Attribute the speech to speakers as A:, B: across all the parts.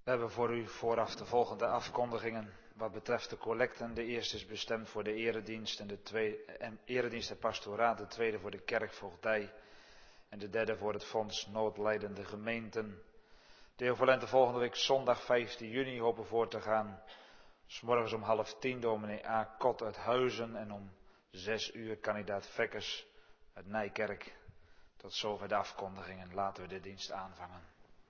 A: We hebben voor u vooraf de volgende afkondigingen. Wat betreft de collecten, de eerste is bestemd voor de eredienst en pastoraat, de tweede voor de kerkvoogdij en de derde voor het Fonds Noodlijdende Gemeenten. De Volente volgende week zondag 15 juni hopen voor te gaan. 's Morgens om 9:30 dominee A. Kot uit Huizen en om 6:00 kandidaat Vekkers uit Nijkerk. Tot zover de afkondigingen. Laten we de dienst aanvangen.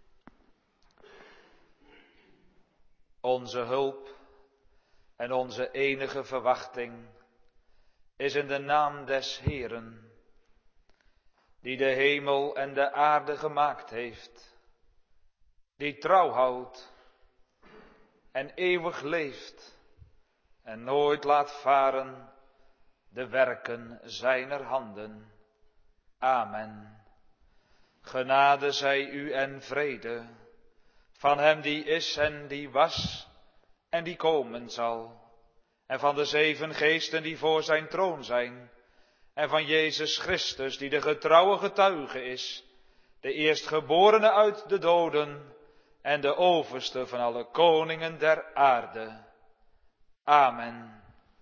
A: Onze hulp en onze enige verwachting is in de naam des Heeren, die de hemel en de aarde gemaakt heeft, die trouw houdt en eeuwig leeft en nooit laat varen de werken zijner handen. Amen. Genade zij u en vrede van hem die is en die was en die komen zal, en van de 7 geesten die voor zijn troon zijn, en van Jezus Christus die de getrouwe getuige is, de eerstgeborene uit de doden en de overste van alle koningen der aarde. Amen.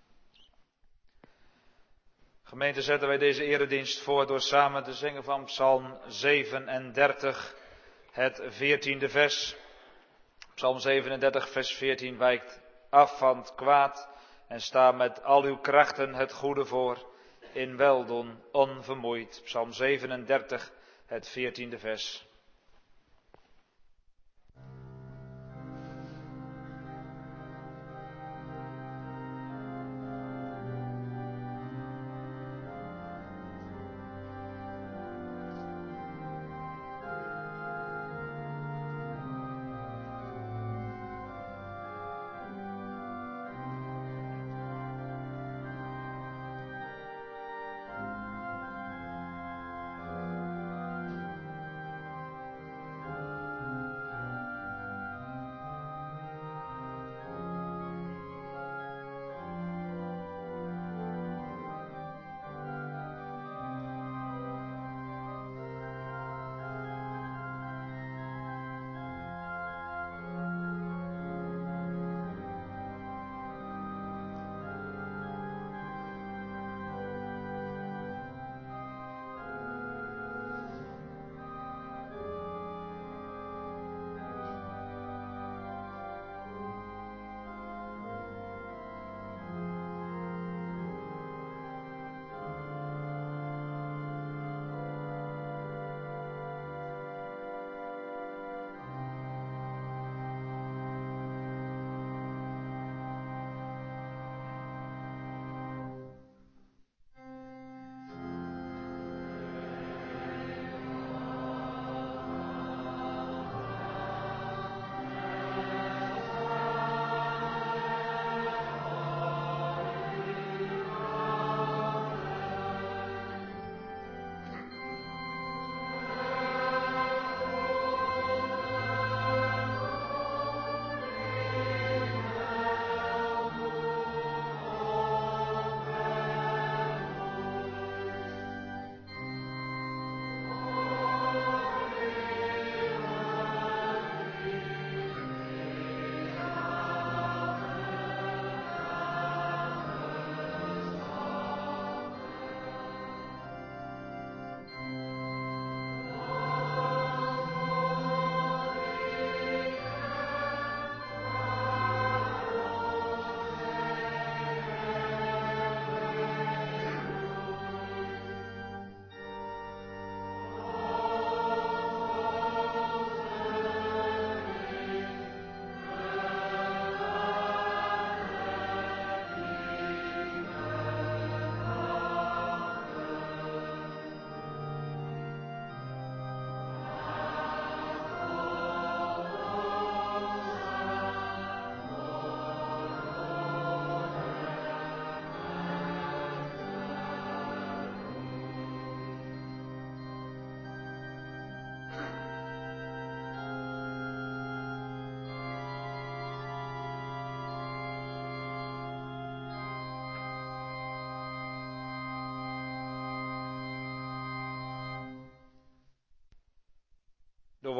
A: Gemeente, zetten wij deze eredienst voor door samen te zingen van Psalm 37, het 14e vers. Psalm 37, vers 14 wijkt af van het kwaad en sta met al uw krachten het goede voor, in weldoen onvermoeid. Psalm 37, het 14e vers.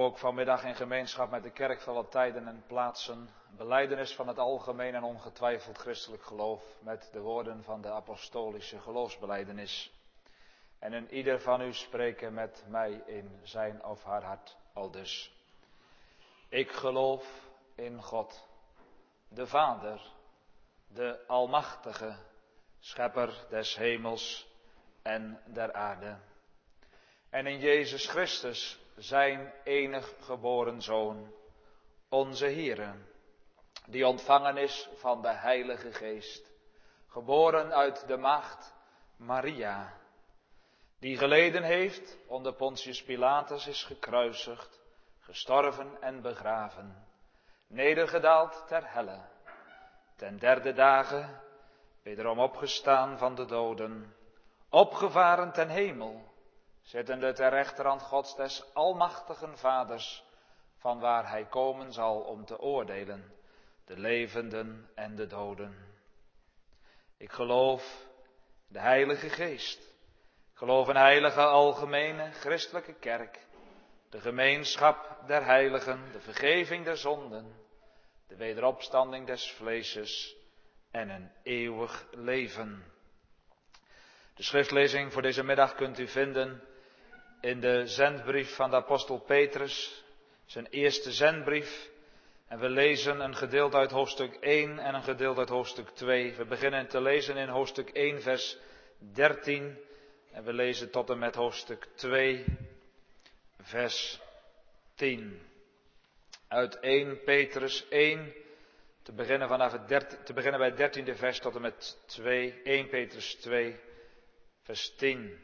A: ook vanmiddag in gemeenschap met de kerk van alle tijden en plaatsen belijdenis van het algemeen en ongetwijfeld christelijk geloof met de woorden van de apostolische geloofsbelijdenis. En in ieder van u spreken met mij in zijn of haar hart aldus. Ik geloof in God, de Vader, de Almachtige, Schepper des hemels en der aarde. En in Jezus Christus, zijn enig geboren Zoon, onze Heere, die ontvangen is van de Heilige Geest, geboren uit de maagd Maria, die geleden heeft, onder Pontius Pilatus is gekruisigd, gestorven en begraven, nedergedaald ter helle, ten derde dagen wederom opgestaan van de doden, opgevaren ten hemel, zittende ter rechterhand Gods des almachtigen Vaders, van waar hij komen zal om te oordelen, de levenden en de doden. Ik geloof de Heilige Geest. Ik geloof een heilige algemene christelijke kerk, de gemeenschap der heiligen, de vergeving der zonden, de wederopstanding des vleeses en een eeuwig leven. De schriftlezing voor deze middag kunt u vinden in de zendbrief van de apostel Petrus, zijn eerste zendbrief. En we lezen een gedeelte uit hoofdstuk 1 en een gedeelte uit hoofdstuk 2. We beginnen te lezen in hoofdstuk 1 vers 13 en we lezen tot en met hoofdstuk 2 vers 10. Uit 1 Petrus 1, te beginnen bij het 13e vers tot en met 1 Petrus 2 vers 10.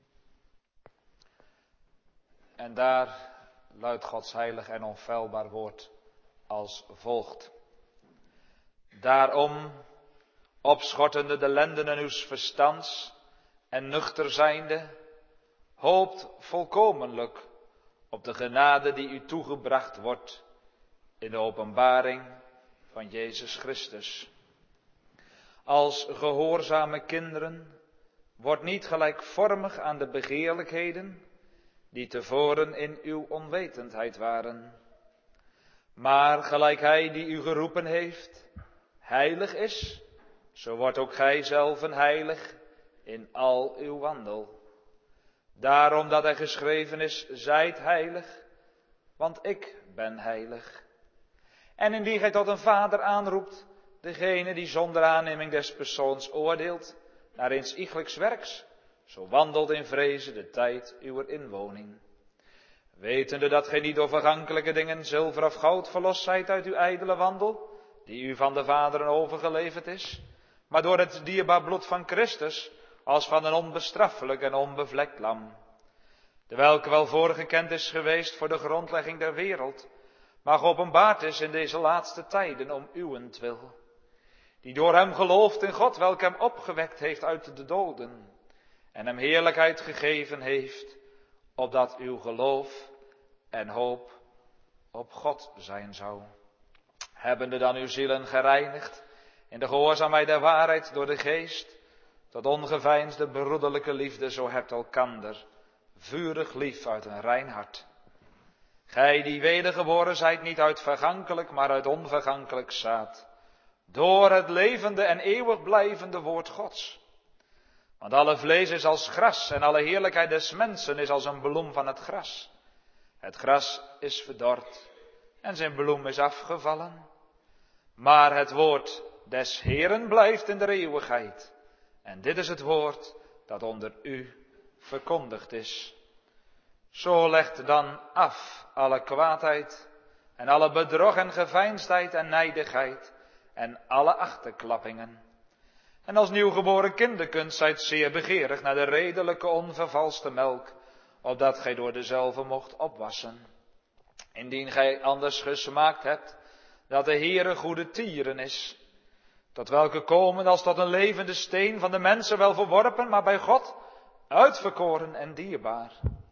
A: En daar luidt Gods heilig en onfeilbaar woord als volgt. Daarom, opschortende de lendenen uws verstands en nuchter zijnde, hoopt volkomenlijk op de genade die u toegebracht wordt in de openbaring van Jezus Christus. Als gehoorzame kinderen, wordt niet gelijkvormig aan de begeerlijkheden die tevoren in uw onwetendheid waren. Maar gelijk hij die u geroepen heeft, heilig is, zo wordt ook gij zelven heilig in al uw wandel. Daarom dat er geschreven is, zijt heilig, want ik ben heilig. En indien gij tot een vader aanroept, degene die zonder aanneming des persoons oordeelt, naar eens iegelijks werks, zo wandelt in vreze de tijd uwer inwoning. Wetende dat gij niet door vergankelijke dingen, zilver of goud, verlost zijt uit uw ijdele wandel, die u van de vaderen overgeleverd is, maar door het dierbaar bloed van Christus, als van een onbestraffelijk en onbevlekt lam. Dewelke wel voorgekend is geweest voor de grondlegging der wereld, maar geopenbaard is in deze laatste tijden om uwentwil. Die door hem gelooft in God, welke hem opgewekt heeft uit de doden, en hem heerlijkheid gegeven heeft, opdat uw geloof en hoop op God zijn zou. Hebbende dan uw zielen gereinigd in de gehoorzaamheid der waarheid door de geest, tot ongeveinsde broederlijke liefde, zo hebt elkander vurig lief uit een rein hart. Gij die wedergeboren zijt, niet uit vergankelijk, maar uit onvergankelijk zaad, door het levende en eeuwig blijvende woord Gods. Want alle vlees is als gras en alle heerlijkheid des mensen is als een bloem van het gras. Het gras is verdord en zijn bloem is afgevallen. Maar het woord des Heeren blijft in de eeuwigheid. En dit is het woord dat onder u verkondigd is. Zo legt dan af alle kwaadheid en alle bedrog en geveinsdheid en nijdigheid en alle achterklappingen. En als nieuwgeboren kinderkund zijt zeer begeerig naar de redelijke onvervalste melk, opdat gij door dezelve mocht opwassen. Indien gij anders gesmaakt hebt, dat de Heere goede tieren is, tot welke komen als tot een levende steen, van de mensen wel verworpen, maar bij God uitverkoren en dierbaar.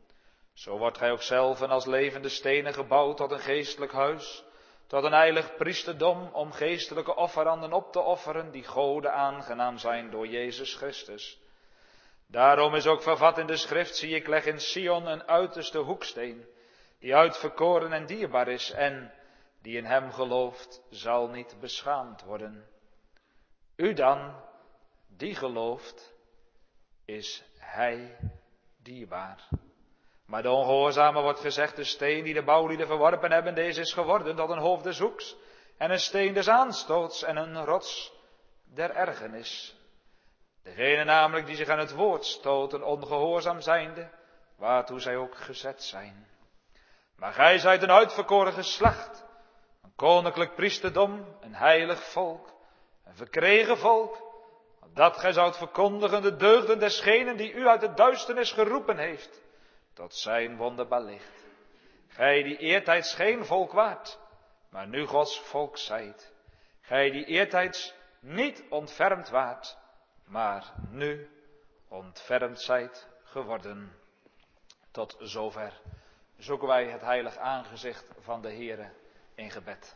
A: Zo wordt gij ook zelf als levende stenen gebouwd tot een geestelijk huis, tot een heilig priesterdom, om geestelijke offeranden op te offeren, die Gode aangenaam zijn door Jezus Christus. Daarom is ook vervat in de schrift, zie ik leg in Sion een uiterste hoeksteen, die uitverkoren en dierbaar is en die in hem gelooft, zal niet beschaamd worden. U dan, die gelooft, is hij dierbaar. Maar de ongehoorzame wordt gezegd, de steen die de bouwlieden verworpen hebben, deze is geworden tot een hoofd des hoeks en een steen des aanstoots en een rots der ergernis. Degene namelijk die zich aan het woord stoten, ongehoorzaam zijnde, waartoe zij ook gezet zijn. Maar gij zijt een uitverkoren geslacht, een koninklijk priesterdom, een heilig volk, een verkregen volk, dat gij zoudt verkondigen de deugden desgenen die u uit de duisternis geroepen heeft, tot zijn wonderbaar licht. Gij die eertijds geen volk waart, maar nu Gods volk zijt. Gij die eertijds niet ontfermd waart, maar nu ontfermd zijt geworden. Tot zover zoeken wij het heilig aangezicht van de Heere in gebed.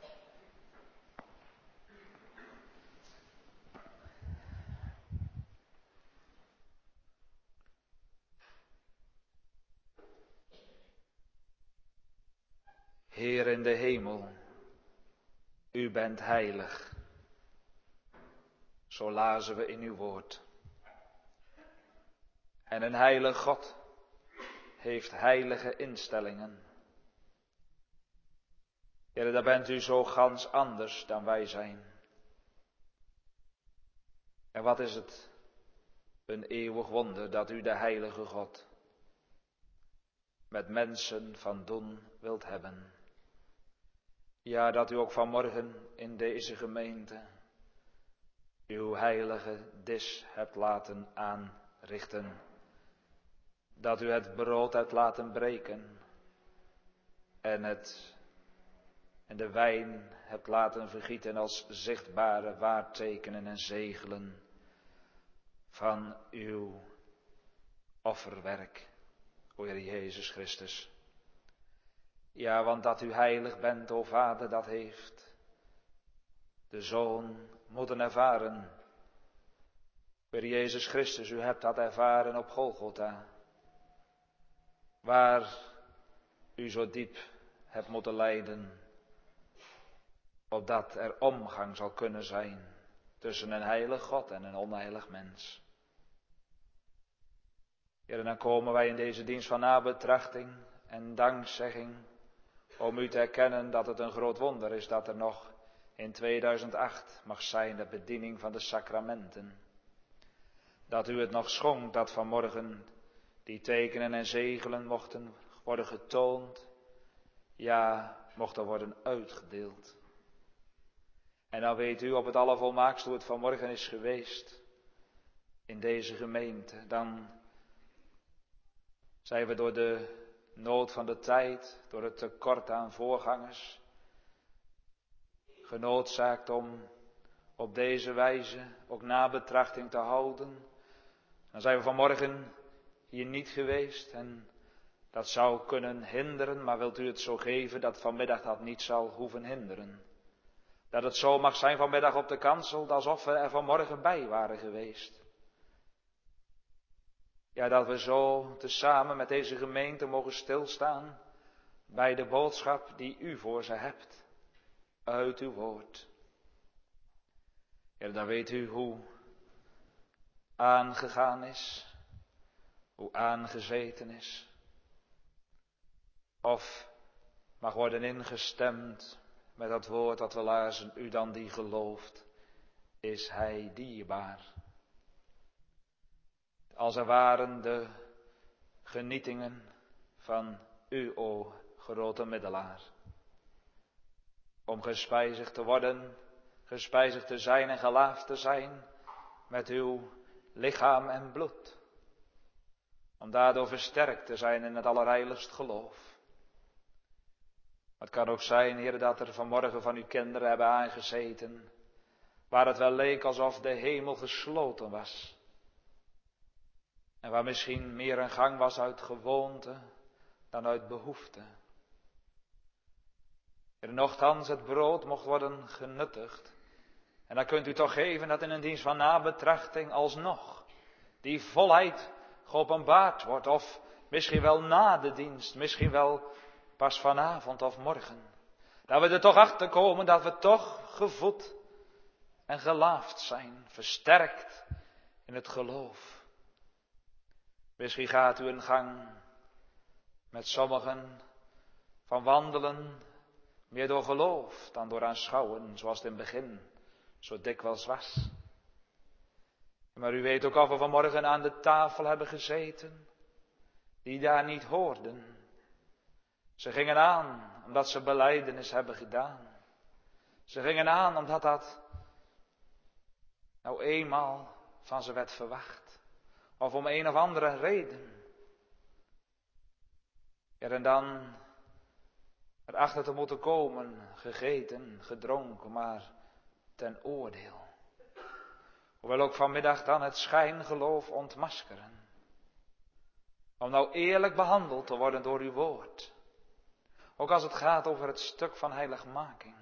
A: Heer in de hemel, u bent heilig. Zo lazen we in uw woord. En een heilig God heeft heilige instellingen. Heer, daar bent u zo gans anders dan wij zijn. En wat is het een eeuwig wonder dat u de heilige God met mensen van doen wilt hebben. Ja, dat u ook vanmorgen in deze gemeente uw heilige dis hebt laten aanrichten. Dat u het brood hebt laten breken en de wijn hebt laten vergieten als zichtbare waartekenen en zegelen van uw offerwerk, o Heer Jezus Christus. Ja, want dat u heilig bent, o Vader, dat heeft de Zoon moeten ervaren. Heer Jezus Christus, u hebt dat ervaren op Golgotha, waar u zo diep hebt moeten lijden, opdat er omgang zal kunnen zijn tussen een heilig God en een onheilig mens. Heer, en dan komen wij in deze dienst van nabetrachting en dankzegging om u te erkennen dat het een groot wonder is dat er nog in 2008 mag zijn de bediening van de sacramenten. Dat u het nog schonk dat vanmorgen die tekenen en zegelen mochten worden getoond, ja, mochten worden uitgedeeld. En dan weet u op het allervolmaakst hoe het vanmorgen is geweest in deze gemeente. Dan zijn we door de nood van de tijd, door het tekort aan voorgangers, genoodzaakt om op deze wijze ook nabetrachting te houden. Dan zijn we vanmorgen hier niet geweest en dat zou kunnen hinderen, maar wilt u het zo geven dat vanmiddag dat niet zal hoeven hinderen. Dat het zo mag zijn vanmiddag op de kansel, alsof we er vanmorgen bij waren geweest. Ja, dat we zo tezamen met deze gemeente mogen stilstaan bij de boodschap die u voor ze hebt, uit uw woord. Ja, dan weet u hoe aangegaan is, hoe aangezeten is. Of mag worden ingestemd met dat woord dat we lazen, u dan die gelooft, is hij dierbaar. Als er waren de genietingen van u, o grote middelaar. Om gespijzigd te worden, gespijzigd te zijn en gelaafd te zijn met uw lichaam en bloed. Om daardoor versterkt te zijn in het allerheiligst geloof. Het kan ook zijn, Heer, dat er vanmorgen van uw kinderen hebben aangezeten, waar het wel leek alsof de hemel gesloten was. En waar misschien meer een gang was uit gewoonte dan uit behoefte. Heer, nochtans het brood mocht worden genuttigd. En dan kunt u toch geven dat in een dienst van nabetrachting alsnog die volheid geopenbaard wordt. Of misschien wel na de dienst, misschien wel pas vanavond of morgen. Dat we er toch achter komen dat we toch gevoed en gelaafd zijn, versterkt in het geloof. Misschien gaat u een gang met sommigen van wandelen meer door geloof dan door aanschouwen, zoals het in het begin zo dikwijls was. Maar u weet ook of we vanmorgen aan de tafel hebben gezeten, die daar niet hoorden. Ze gingen aan omdat ze belijdenis hebben gedaan. Ze gingen aan omdat dat nou eenmaal van ze werd verwacht. Of om een of andere reden. Ja, en dan erachter te moeten komen, gegeten, gedronken, maar ten oordeel. Hoewel ook vanmiddag dan het schijngeloof ontmaskeren. Om nou eerlijk behandeld te worden door uw woord. Ook als het gaat over het stuk van heiligmaking.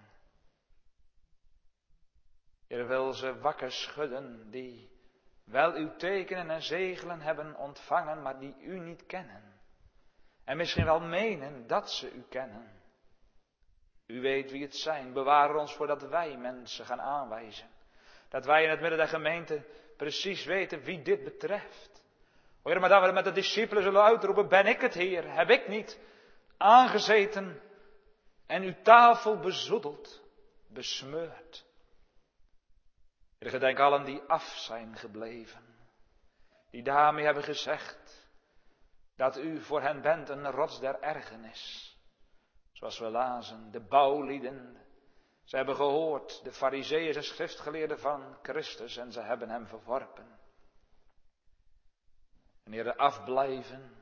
A: Heer, wil ze wakker schudden die wel uw tekenen en zegelen hebben ontvangen, maar die u niet kennen. En misschien wel menen dat ze u kennen. U weet wie het zijn. Bewaar ons voordat wij mensen gaan aanwijzen. Dat wij in het midden der gemeente precies weten wie dit betreft. O Heer, maar dat we met de discipelen zullen uitroepen, ben ik het Heer? Heb ik niet aangezeten en uw tafel bezoedeld, besmeurd? Heer, gedenk allen die af zijn gebleven. Die daarmee hebben gezegd dat u voor hen bent een rots der ergernis. Zoals we lazen, de bouwlieden. Ze hebben gehoord, de farizeeën en schriftgeleerden van Christus en ze hebben hem verworpen. En Heer, afblijven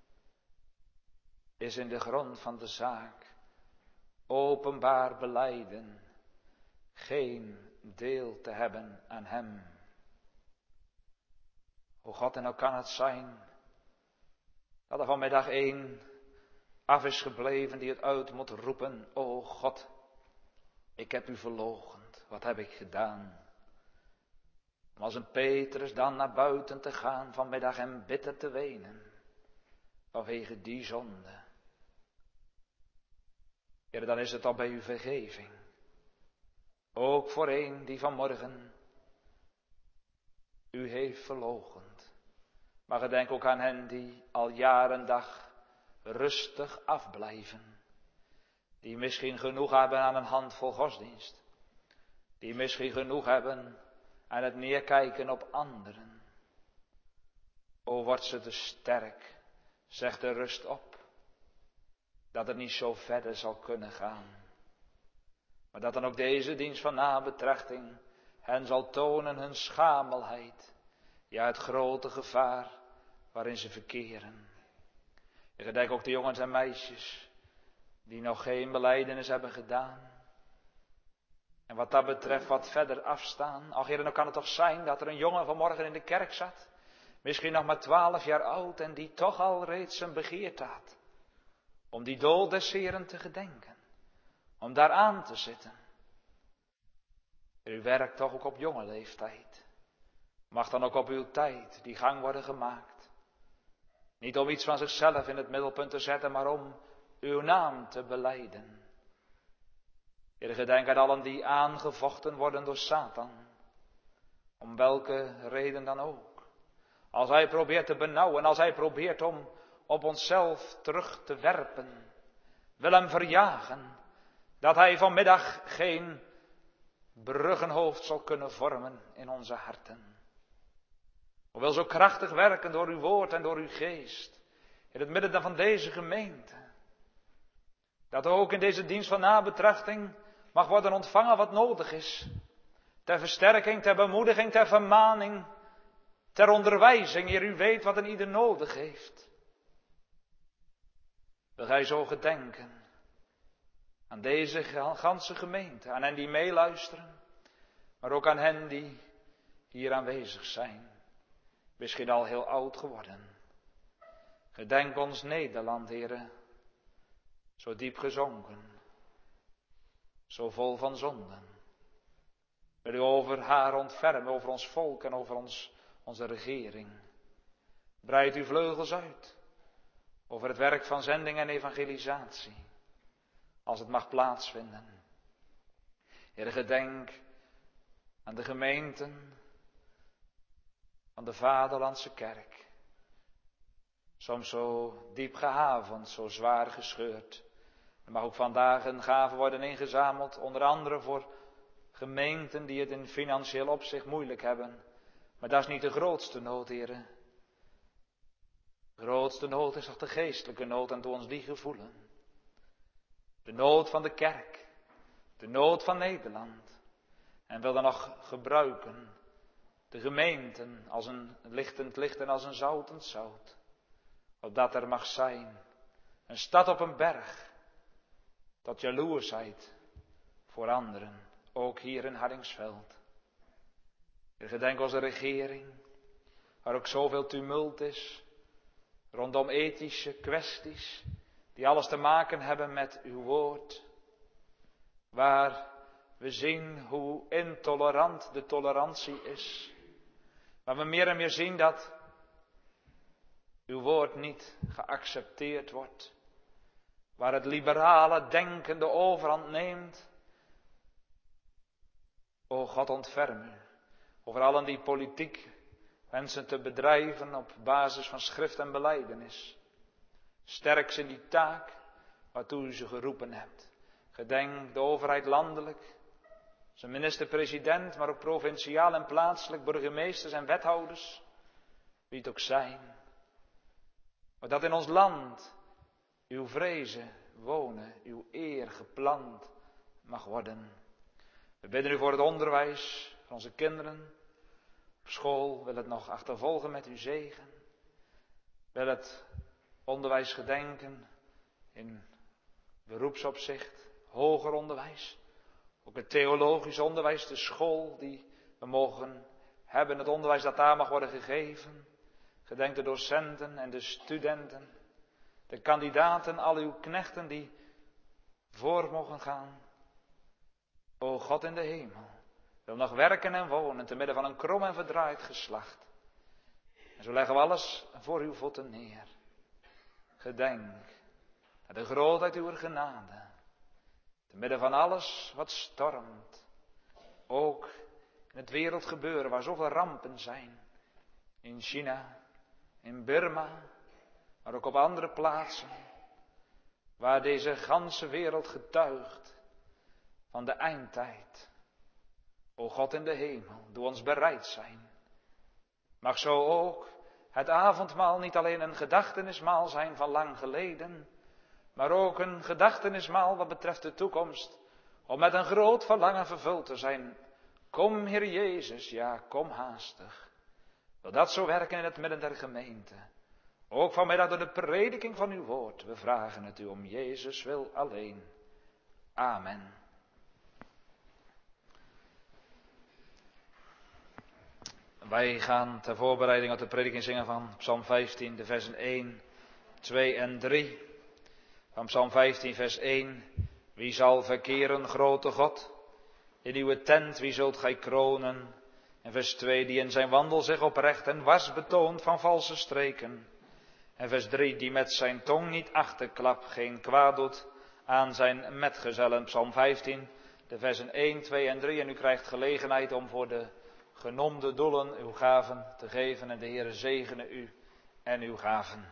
A: is in de grond van de zaak. Openbaar belijden, geen deel te hebben aan hem. O God, en nou kan het zijn dat er vanmiddag één af is gebleven die het uit moet roepen. O God, ik heb u verloochend. Wat heb ik gedaan? Om als een Petrus dan naar buiten te gaan vanmiddag en bitter te wenen. Vanwege die zonde. Heer, dan is het al bij uw vergeving. Ook voor een die vanmorgen u heeft verloochend. Maar gedenk ook aan hen die al jaren dag rustig afblijven. Die misschien genoeg hebben aan een handvol godsdienst. Die misschien genoeg hebben aan het neerkijken op anderen. O, wordt ze te sterk, zeg de rust op. Dat het niet zo verder zal kunnen gaan. Maar dat dan ook deze dienst van nabetrachting hen zal tonen hun schamelheid. Ja, het grote gevaar waarin ze verkeren. Ik gedenk ook de jongens en meisjes die nog geen belijdenis hebben gedaan. En wat dat betreft wat verder afstaan. Ach Heer, dan kan het toch zijn dat er een jongen vanmorgen in de kerk zat. Misschien nog maar 12 jaar oud en die toch al reeds een begeerte had. Om die dood des Heren te gedenken. Om daar aan te zitten. U werkt toch ook op jonge leeftijd. Mag dan ook op uw tijd die gang worden gemaakt. Niet om iets van zichzelf in het middelpunt te zetten, maar om uw naam te belijden. Heer, gedenk aan allen die aangevochten worden door Satan. Om welke reden dan ook. Als hij probeert te benauwen, als hij probeert om op onszelf terug te werpen. Wil hem verjagen. Dat hij vanmiddag geen bruggenhoofd zal kunnen vormen in onze harten. Hoewel zo krachtig werken door uw woord en door uw geest. In het midden van deze gemeente. Dat ook in deze dienst van nabetrachting mag worden ontvangen wat nodig is. Ter versterking, ter bemoediging, ter vermaning. Ter onderwijzing. Heer, u weet wat een ieder nodig heeft. Wil gij zo gedenken aan deze ganse gemeente. Aan hen die meeluisteren. Maar ook aan hen die hier aanwezig zijn. Misschien al heel oud geworden. Gedenk ons Nederland, Heere. Zo diep gezonken. Zo vol van zonden. Wil u over haar ontfermen, over ons volk en over onze regering. Breid uw vleugels uit. over het werk van zending en evangelisatie, als het mag plaatsvinden. Heer, gedenk aan de gemeenten van de Vaderlandse Kerk. Soms zo diep gehavend, zo zwaar gescheurd. Er mag ook vandaag een gave worden ingezameld, onder andere voor gemeenten die het in financieel opzicht moeilijk hebben. Maar dat is niet de grootste nood, heren. De grootste nood is toch de geestelijke nood en doe ons die gevoelen. De nood van de kerk, de nood van Nederland. En wil dan nog gebruiken de gemeenten als een lichtend licht en als een zoutend zout. Opdat er mag zijn een stad op een berg, tot jaloersheid voor anderen, ook hier in Hardingsveld. Ik gedenk onze regering, waar ook zoveel tumult is, rondom ethische kwesties, die alles te maken hebben met uw woord. Waar we zien hoe intolerant de tolerantie is. Waar we meer en meer zien dat uw woord niet geaccepteerd wordt. Waar het liberale denken de overhand neemt. O God, ontferm u over allen die politiek wensen te bedrijven op basis van schrift en belijdenis. Sterk ze in die taak waartoe u ze geroepen hebt. Gedenk de overheid landelijk, zijn minister-president, maar ook provinciaal en plaatselijk, burgemeesters en wethouders, wie het ook zijn. Maar dat in ons land uw vrezen wonen, uw eer geplant mag worden. We bidden u voor het onderwijs van onze kinderen. Op school wil het nog achtervolgen met uw zegen. Wil het onderwijs gedenken in beroepsopzicht, hoger onderwijs. Ook het theologisch onderwijs, de school die we mogen hebben, het onderwijs dat daar mag worden gegeven. Gedenk de docenten en de studenten, de kandidaten, al uw knechten die voor mogen gaan. O God in de hemel, wil nog werken en wonen te midden van een krom en verdraaid geslacht. En zo leggen we alles voor uw voeten neer. Gedenk aan de grootheid uw genade. Te midden van alles wat stormt. Ook in het wereldgebeuren waar zoveel rampen zijn. In China, in Burma, maar ook op andere plaatsen. Waar deze ganse wereld getuigt van de eindtijd. O God in de hemel, doe ons bereid zijn. Mag zo ook het avondmaal niet alleen een gedachtenismaal zijn van lang geleden, maar ook een gedachtenismaal wat betreft de toekomst, om met een groot verlangen vervuld te zijn. Kom, Heer Jezus, ja, kom haastig. Wil dat zo werken in het midden der gemeente. Ook vanmiddag door de prediking van uw woord. We vragen het u om Jezus wil alleen. Amen. Wij gaan ter voorbereiding op de prediking zingen van Psalm 15, de versen 1, 2 en 3. Van Psalm 15, vers 1. Wie zal verkeren, grote God? In uw tent, wie zult gij kronen? En vers 2, die in zijn wandel zich oprecht en wars betoont van valse streken. En vers 3, die met zijn tong niet achterklapt, geen kwaad doet aan zijn metgezellen. Psalm 15, de versen 1, 2 en 3. En u krijgt gelegenheid om voor de genoemde doelen uw gaven te geven. En de Heere zegene u en uw gaven.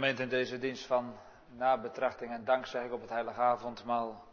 A: Gemeente, in deze dienst van nabetrachting en dankzegging op het heilige avondmaal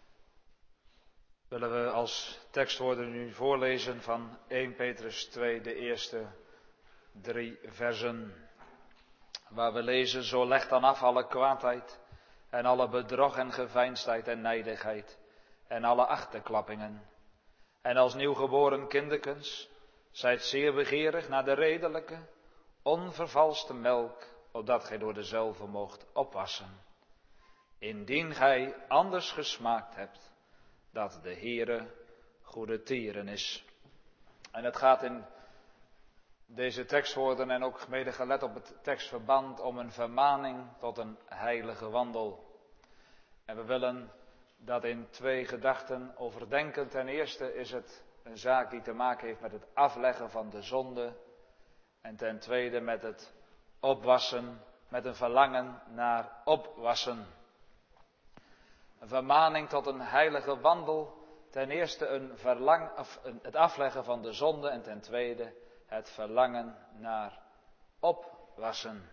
A: willen we als tekstwoorden nu voorlezen van 1 Petrus 2, de eerste 3 versen. Waar we lezen: zo leg dan af alle kwaadheid en alle bedrog en geveinsdheid en nijdigheid en alle achterklappingen. En als nieuwgeboren kinderkens, zijt zeer begeerig naar de redelijke, onvervalste melk, opdat gij door dezelve moogt opwassen. Indien gij anders gesmaakt hebt, dat de Heere goede tieren is. En het gaat in deze tekstwoorden en ook mede gelet op het tekstverband om een vermaning tot een heilige wandel. En we willen dat in 2 gedachten overdenken. Ten eerste is het een zaak die te maken heeft met het afleggen van de zonde. En ten tweede met het opwassen, met een verlangen naar opwassen. Een vermaning tot een heilige wandel. Ten eerste het afleggen van de zonde en ten tweede het verlangen naar opwassen.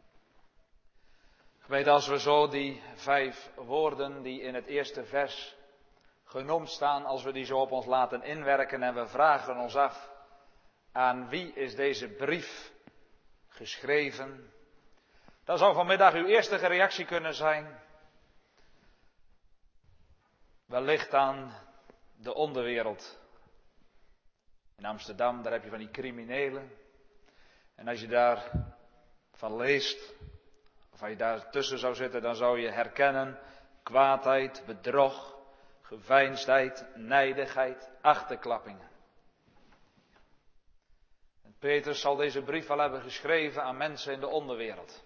A: Weet, als we zo die 5 woorden die in het eerste vers genoemd staan, als we die zo op ons laten inwerken en we vragen ons af, aan wie is deze brief geschreven? Dan zou vanmiddag uw eerste reactie kunnen zijn: wellicht aan de onderwereld. In Amsterdam, daar heb je van die criminelen. En als je daar van leest, of als je daar tussen zou zitten, dan zou je herkennen kwaadheid, bedrog, geveinsdheid, nijdigheid, achterklappingen. En Petrus zal deze brief wel hebben geschreven aan mensen in de onderwereld.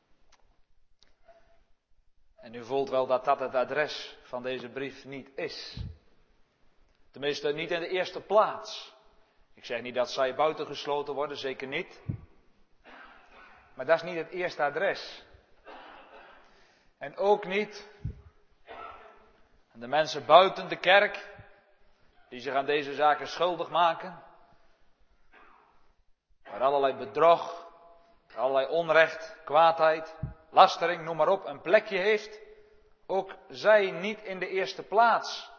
A: En u voelt wel dat dat het adres van deze brief niet is. Tenminste, niet in de eerste plaats. Ik zeg niet dat zij buitengesloten worden, zeker niet. Maar dat is niet het eerste adres. En ook niet de mensen buiten de kerk, die zich aan deze zaken schuldig maken. Waar allerlei bedrog, allerlei onrecht, kwaadheid, lastering, noem maar op, een plekje heeft. Ook zij niet in de eerste plaats.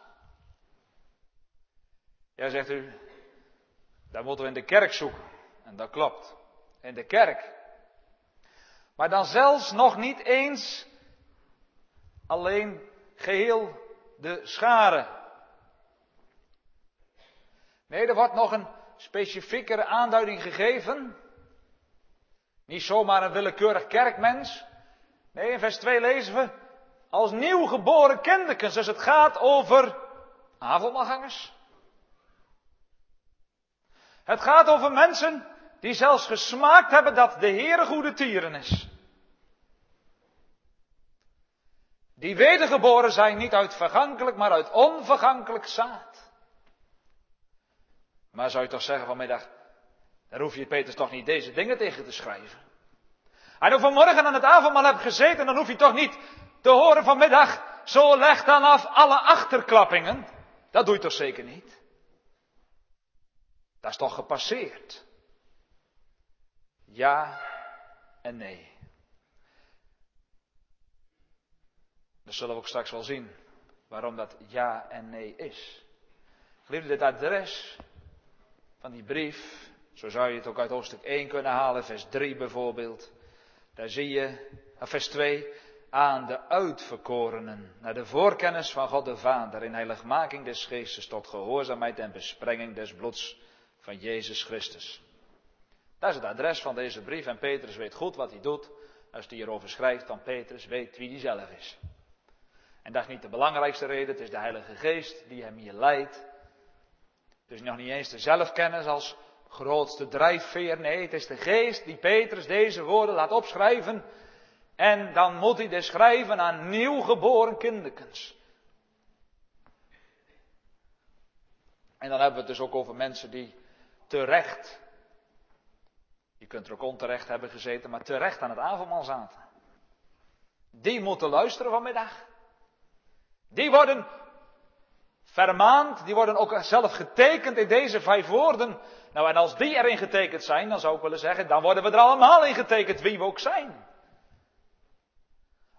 A: Ja, zegt u, daar moeten we in de kerk zoeken. En dat klopt, in de kerk. Maar dan zelfs nog niet eens alleen geheel de schare. Nee, er wordt nog een specifiekere aanduiding gegeven. Niet zomaar een willekeurig kerkmens. Nee, in vers 2 lezen we: als nieuwgeboren kinderkens. Dus het gaat over avondmaalgangers. Het gaat over mensen die zelfs gesmaakt hebben dat de Heere goede tieren is. Die wedergeboren zijn niet uit vergankelijk, maar uit onvergankelijk zaad. Maar zou je toch zeggen vanmiddag, daar hoef je Petrus toch niet deze dingen tegen te schrijven. En of vanmorgen aan het avondmaal hebt gezeten, dan hoef je toch niet te horen vanmiddag, zo leg dan af alle achterklappingen. Dat doe je toch zeker niet? Dat is toch gepasseerd? Ja en nee. Dat zullen we ook straks wel zien, waarom dat ja en nee is. Geliefde, dit adres van die brief, zo zou je het ook uit hoofdstuk 1 kunnen halen, vers 3 bijvoorbeeld. Daar zie je, vers 2, aan de uitverkorenen, naar de voorkennis van God de Vader, in heiligmaking des geestes tot gehoorzaamheid en besprenging des bloeds van Jezus Christus. Dat is het adres van deze brief en Petrus weet goed wat hij doet als hij hierover schrijft, want Petrus weet wie hij zelf is. En dat is niet de belangrijkste reden, het is de Heilige Geest die hem hier leidt. Het is nog niet eens de zelfkennis als grootste drijfveer, nee, het is de Geest die Petrus deze woorden laat opschrijven. En dan moet hij dit schrijven aan nieuwgeboren kinderkens. En dan hebben we het dus ook over mensen die terecht, je kunt er ook onterecht hebben gezeten, maar terecht aan het avondmaal zaten. Die moeten luisteren vanmiddag. Die worden vermaand, die worden ook zelf getekend in deze 5 woorden. Nou, en als die erin getekend zijn, dan zou ik willen zeggen, dan worden we er allemaal in getekend, wie we ook zijn.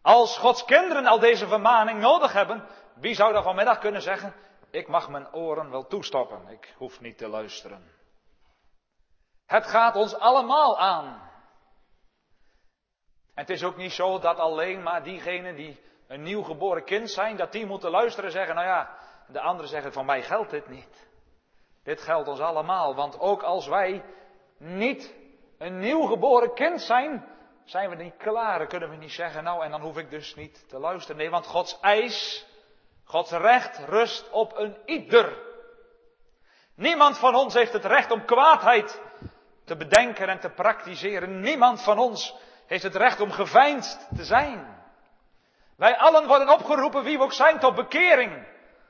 A: Als Gods kinderen al deze vermaning nodig hebben, wie zou dan vanmiddag kunnen zeggen, ik mag mijn oren wel toestoppen, ik hoef niet te luisteren. Het gaat ons allemaal aan. En het is ook niet zo dat alleen maar diegenen die een nieuw geboren kind zijn, dat die moeten luisteren en zeggen, nou ja, de anderen zeggen, van mij geldt dit niet. Dit geldt ons allemaal, want ook als wij niet een nieuw geboren kind zijn, zijn we niet klaar. Dan kunnen we niet zeggen, nou en dan hoef ik dus niet te luisteren. Nee, want Gods eis, Gods recht rust op een ieder. Niemand van ons heeft het recht om kwaadheid te bedenken en te praktiseren. Niemand van ons heeft het recht om geveinsd te zijn. Wij allen worden opgeroepen, wie we ook zijn, tot bekering.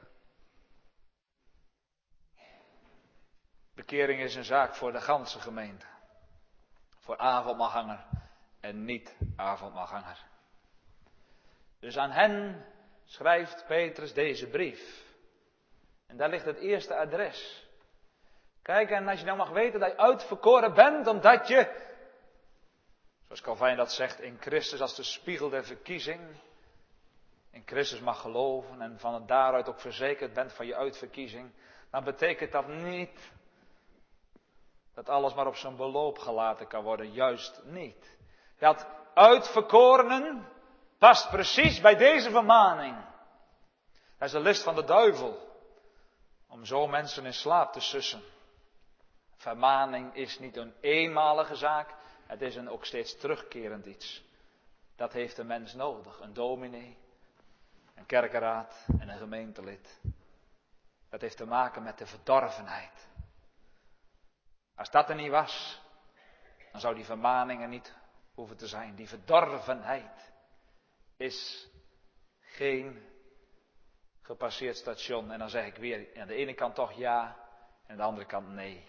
A: Bekering is een zaak voor de ganse gemeente. Voor avondmaalganger en niet-avondmaalganger. Dus aan hen schrijft Petrus deze brief. En daar ligt het eerste adres. Kijk, en als je nou mag weten dat je uitverkoren bent, omdat je, zoals Calvijn dat zegt, in Christus als de spiegel der verkiezing, in Christus mag geloven en van het daaruit ook verzekerd bent van je uitverkiezing, dan betekent dat niet dat alles maar op zijn beloop gelaten kan worden, juist niet. Dat uitverkorenen past precies bij deze vermaning. Dat is de list van de duivel, om zo mensen in slaap te sussen. Vermaning is niet een eenmalige zaak, het is een ook steeds terugkerend iets. Dat heeft de mens nodig, een dominee, een kerkenraad en een gemeentelid. Dat heeft te maken met de verdorvenheid. Als dat er niet was, dan zou die vermaning er niet hoeven te zijn. Die verdorvenheid is geen gepasseerd station. En dan zeg ik weer, aan de ene kant toch ja, en aan de andere kant nee.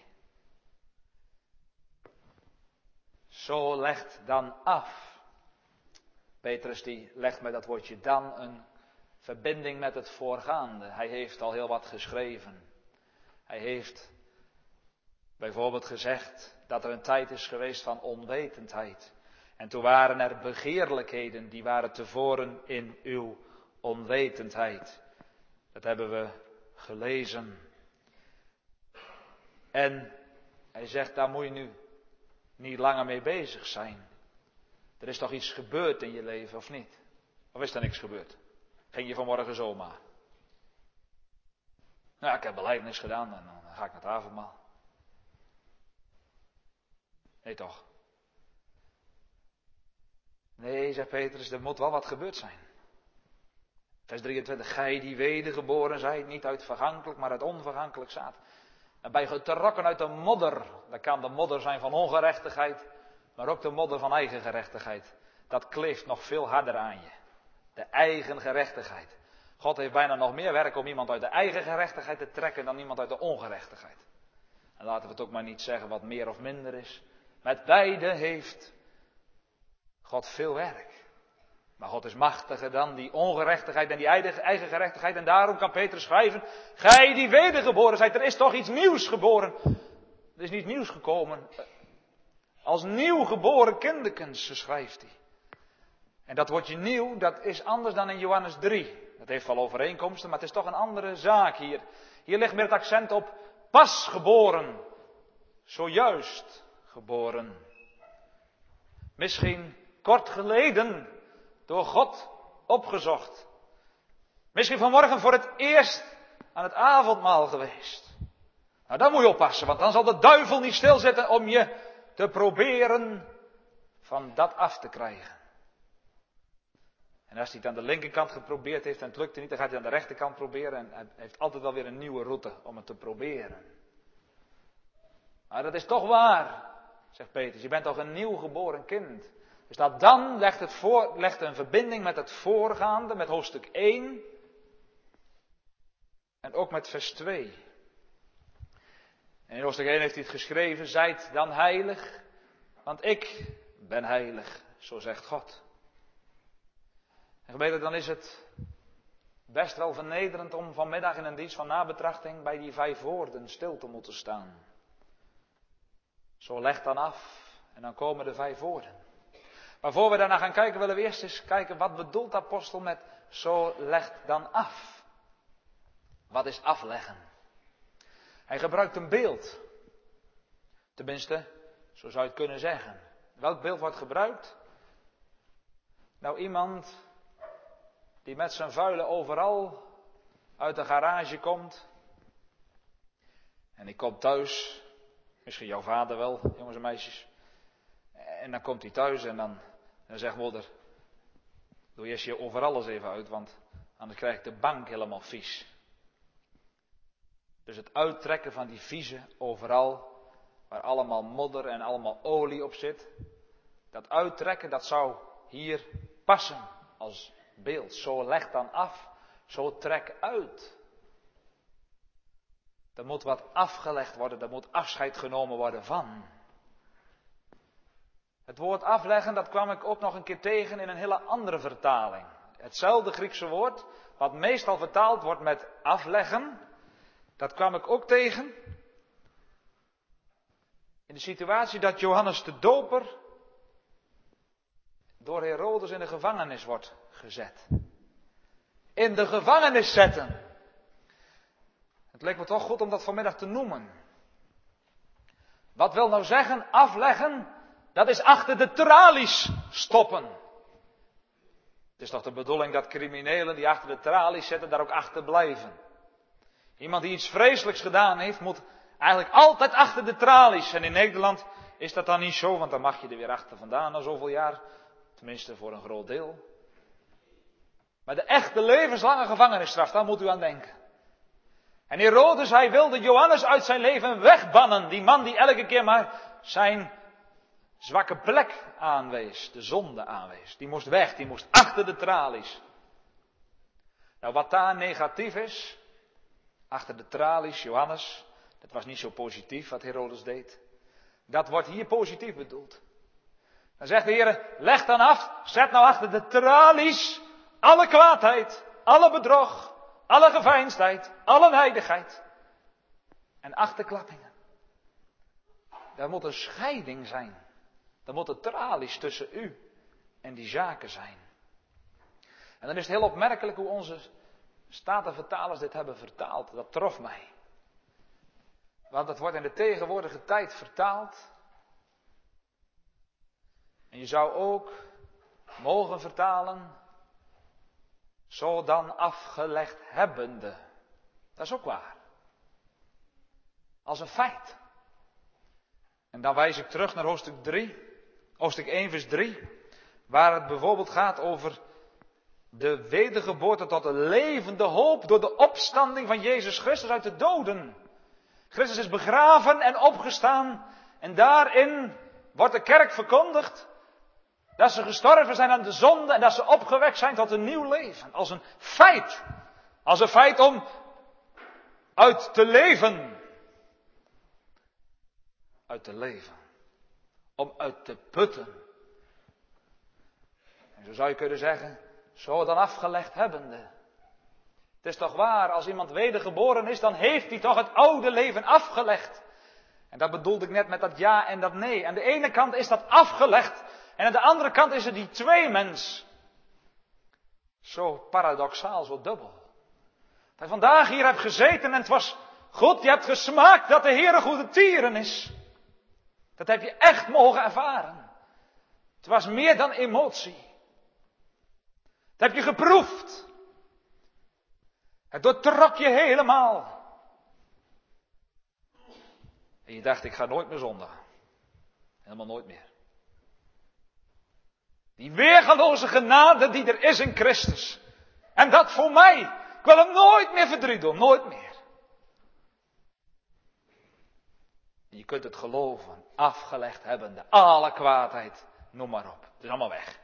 A: Zo legt dan af. Petrus die legt met dat woordje dan een verbinding met het voorgaande. Hij heeft al heel wat geschreven. Hij heeft bijvoorbeeld gezegd dat er een tijd is geweest van onwetendheid. En toen waren er begeerlijkheden, die waren tevoren in uw onwetendheid. Dat hebben we gelezen. En hij zegt, daar moet je nu niet langer mee bezig zijn. Er is toch iets gebeurd in je leven, of niet? Of is er niks gebeurd? Ging je vanmorgen zomaar? Nou, ik heb belijdenis gedaan en dan ga ik naar het avondmaal. Nee toch? Nee, zegt Petrus, er moet wel wat gebeurd zijn. Vers 23, gij die wedergeboren zijt, niet uit vergankelijk, maar uit onvergankelijk zaad. En bij getrokken uit de modder, dat kan de modder zijn van ongerechtigheid, maar ook de modder van eigen gerechtigheid. Dat kleeft nog veel harder aan je. De eigen gerechtigheid. God heeft bijna nog meer werk om iemand uit de eigen gerechtigheid te trekken dan iemand uit de ongerechtigheid. En laten we het ook maar niet zeggen wat meer of minder is. Met beide heeft God veel werk. Maar God is machtiger dan die ongerechtigheid en die eigen gerechtigheid. En daarom kan Petrus schrijven, gij die wedergeboren zijt, er is toch iets nieuws geboren. Er is niet nieuws gekomen. Als nieuw geboren kinderkens, schrijft hij. En dat woordje nieuw, dat is anders dan in Johannes 3. Dat heeft wel overeenkomsten, maar het is toch een andere zaak hier. Hier ligt meer het accent op pas geboren. Zojuist geboren. Misschien kort geleden door God opgezocht. Misschien vanmorgen voor het eerst aan het avondmaal geweest. Nou, dan moet je oppassen, want dan zal de duivel niet stilzitten om je te proberen van dat af te krijgen. En als hij het aan de linkerkant geprobeerd heeft en het lukte niet, dan gaat hij aan de rechterkant proberen. En hij heeft altijd wel weer een nieuwe route om het te proberen. Maar dat is toch waar, zegt Petrus. Je bent toch een nieuw geboren kind. Dus dat dan legt een verbinding met het voorgaande, met hoofdstuk 1. En ook met vers 2. En in hoofdstuk 1 heeft hij het geschreven, zijt dan heilig, want ik ben heilig, zo zegt God. En gemeente, dan is het best wel vernederend om vanmiddag in een dienst van nabetrachting bij die 5 woorden stil te moeten staan. Zo leg dan af en dan komen de 5 woorden. Maar voor we daarna gaan kijken, willen we eerst eens kijken wat bedoelt de apostel met zo legt dan af. Wat is afleggen? Hij gebruikt een beeld. Tenminste, zo zou je het kunnen zeggen. Welk beeld wordt gebruikt? Nou, iemand die met zijn vuile overal uit de garage komt. En die komt thuis. Misschien jouw vader wel, jongens en meisjes. En dan komt hij thuis en dan zegt moeder, doe eerst je overal eens even uit, want anders krijg ik de bank helemaal vies. Dus het uittrekken van die vieze overal, waar allemaal modder en allemaal olie op zit. Dat uittrekken, dat zou hier passen als beeld. Zo leg dan af, zo trek uit. Er moet wat afgelegd worden, er moet afscheid genomen worden van. Het woord afleggen, dat kwam ik ook nog een keer tegen in een hele andere vertaling. Hetzelfde Griekse woord, wat meestal vertaald wordt met afleggen, dat kwam ik ook tegen in de situatie dat Johannes de Doper door Herodes in de gevangenis wordt gezet. In de gevangenis zetten. Het leek me toch goed om dat vanmiddag te noemen. Wat wil nou zeggen afleggen? Dat is achter de tralies stoppen. Het is toch de bedoeling dat criminelen die achter de tralies zitten daar ook achter blijven. Iemand die iets vreselijks gedaan heeft moet eigenlijk altijd achter de tralies. En in Nederland is dat dan niet zo, want dan mag je er weer achter vandaan na zoveel jaar. Tenminste voor een groot deel. Maar de echte levenslange gevangenisstraf, daar moet u aan denken. En Herodes, hij wilde Johannes uit zijn leven wegbannen. Die man die elke keer maar zijn zwakke plek aanwees, de zonde aanwees. Die moest weg, die moest achter de tralies. Nou, wat daar negatief is, achter de tralies, Johannes, dat was niet zo positief wat Herodes deed. Dat wordt hier positief bedoeld. Dan zegt de Heer, leg dan af, zet nou achter de tralies alle kwaadheid, alle bedrog, alle geveinsdheid, alle nijdigheid en achterklappingen. Er moet een scheiding zijn. Er moeten tralies tussen u en die zaken zijn. En dan is het heel opmerkelijk hoe onze Statenvertalers dit hebben vertaald. Dat trof mij. Want het wordt in de tegenwoordige tijd vertaald. En je zou ook mogen vertalen, zo dan afgelegd hebbende. Dat is ook waar. Als een feit. En dan wijs ik terug naar hoofdstuk 3, hoofdstuk 1 vers 3, waar het bijvoorbeeld gaat over de wedergeboorte tot een levende hoop door de opstanding van Jezus Christus uit de doden. Christus is begraven en opgestaan en daarin wordt de kerk verkondigd dat ze gestorven zijn aan de zonde en dat ze opgewekt zijn tot een nieuw leven. Als een feit. Als een feit om uit te leven. Uit te leven. Om uit te putten. En zo zou je kunnen zeggen, zo dan afgelegd hebbende. Het is toch waar, als iemand wedergeboren is, dan heeft hij toch het oude leven afgelegd. En dat bedoelde ik net met dat ja en dat nee. Aan de ene kant is dat afgelegd. En aan de andere kant is er die tweemens. Zo paradoxaal, zo dubbel. Dat je vandaag hier hebt gezeten en het was goed, je hebt gesmaakt dat de Heer een goede tieren is. Dat heb je echt mogen ervaren. Het was meer dan emotie. Dat heb je geproefd. Het doortrok je helemaal. En je dacht, ik ga nooit meer zondigen. Helemaal nooit meer. Die weergaloze genade die er is in Christus. En dat voor mij. Ik wil hem nooit meer verdriet doen. Nooit meer. En je kunt het geloven. Afgelegd hebbende. Alle kwaadheid. Noem maar op. Het is allemaal weg.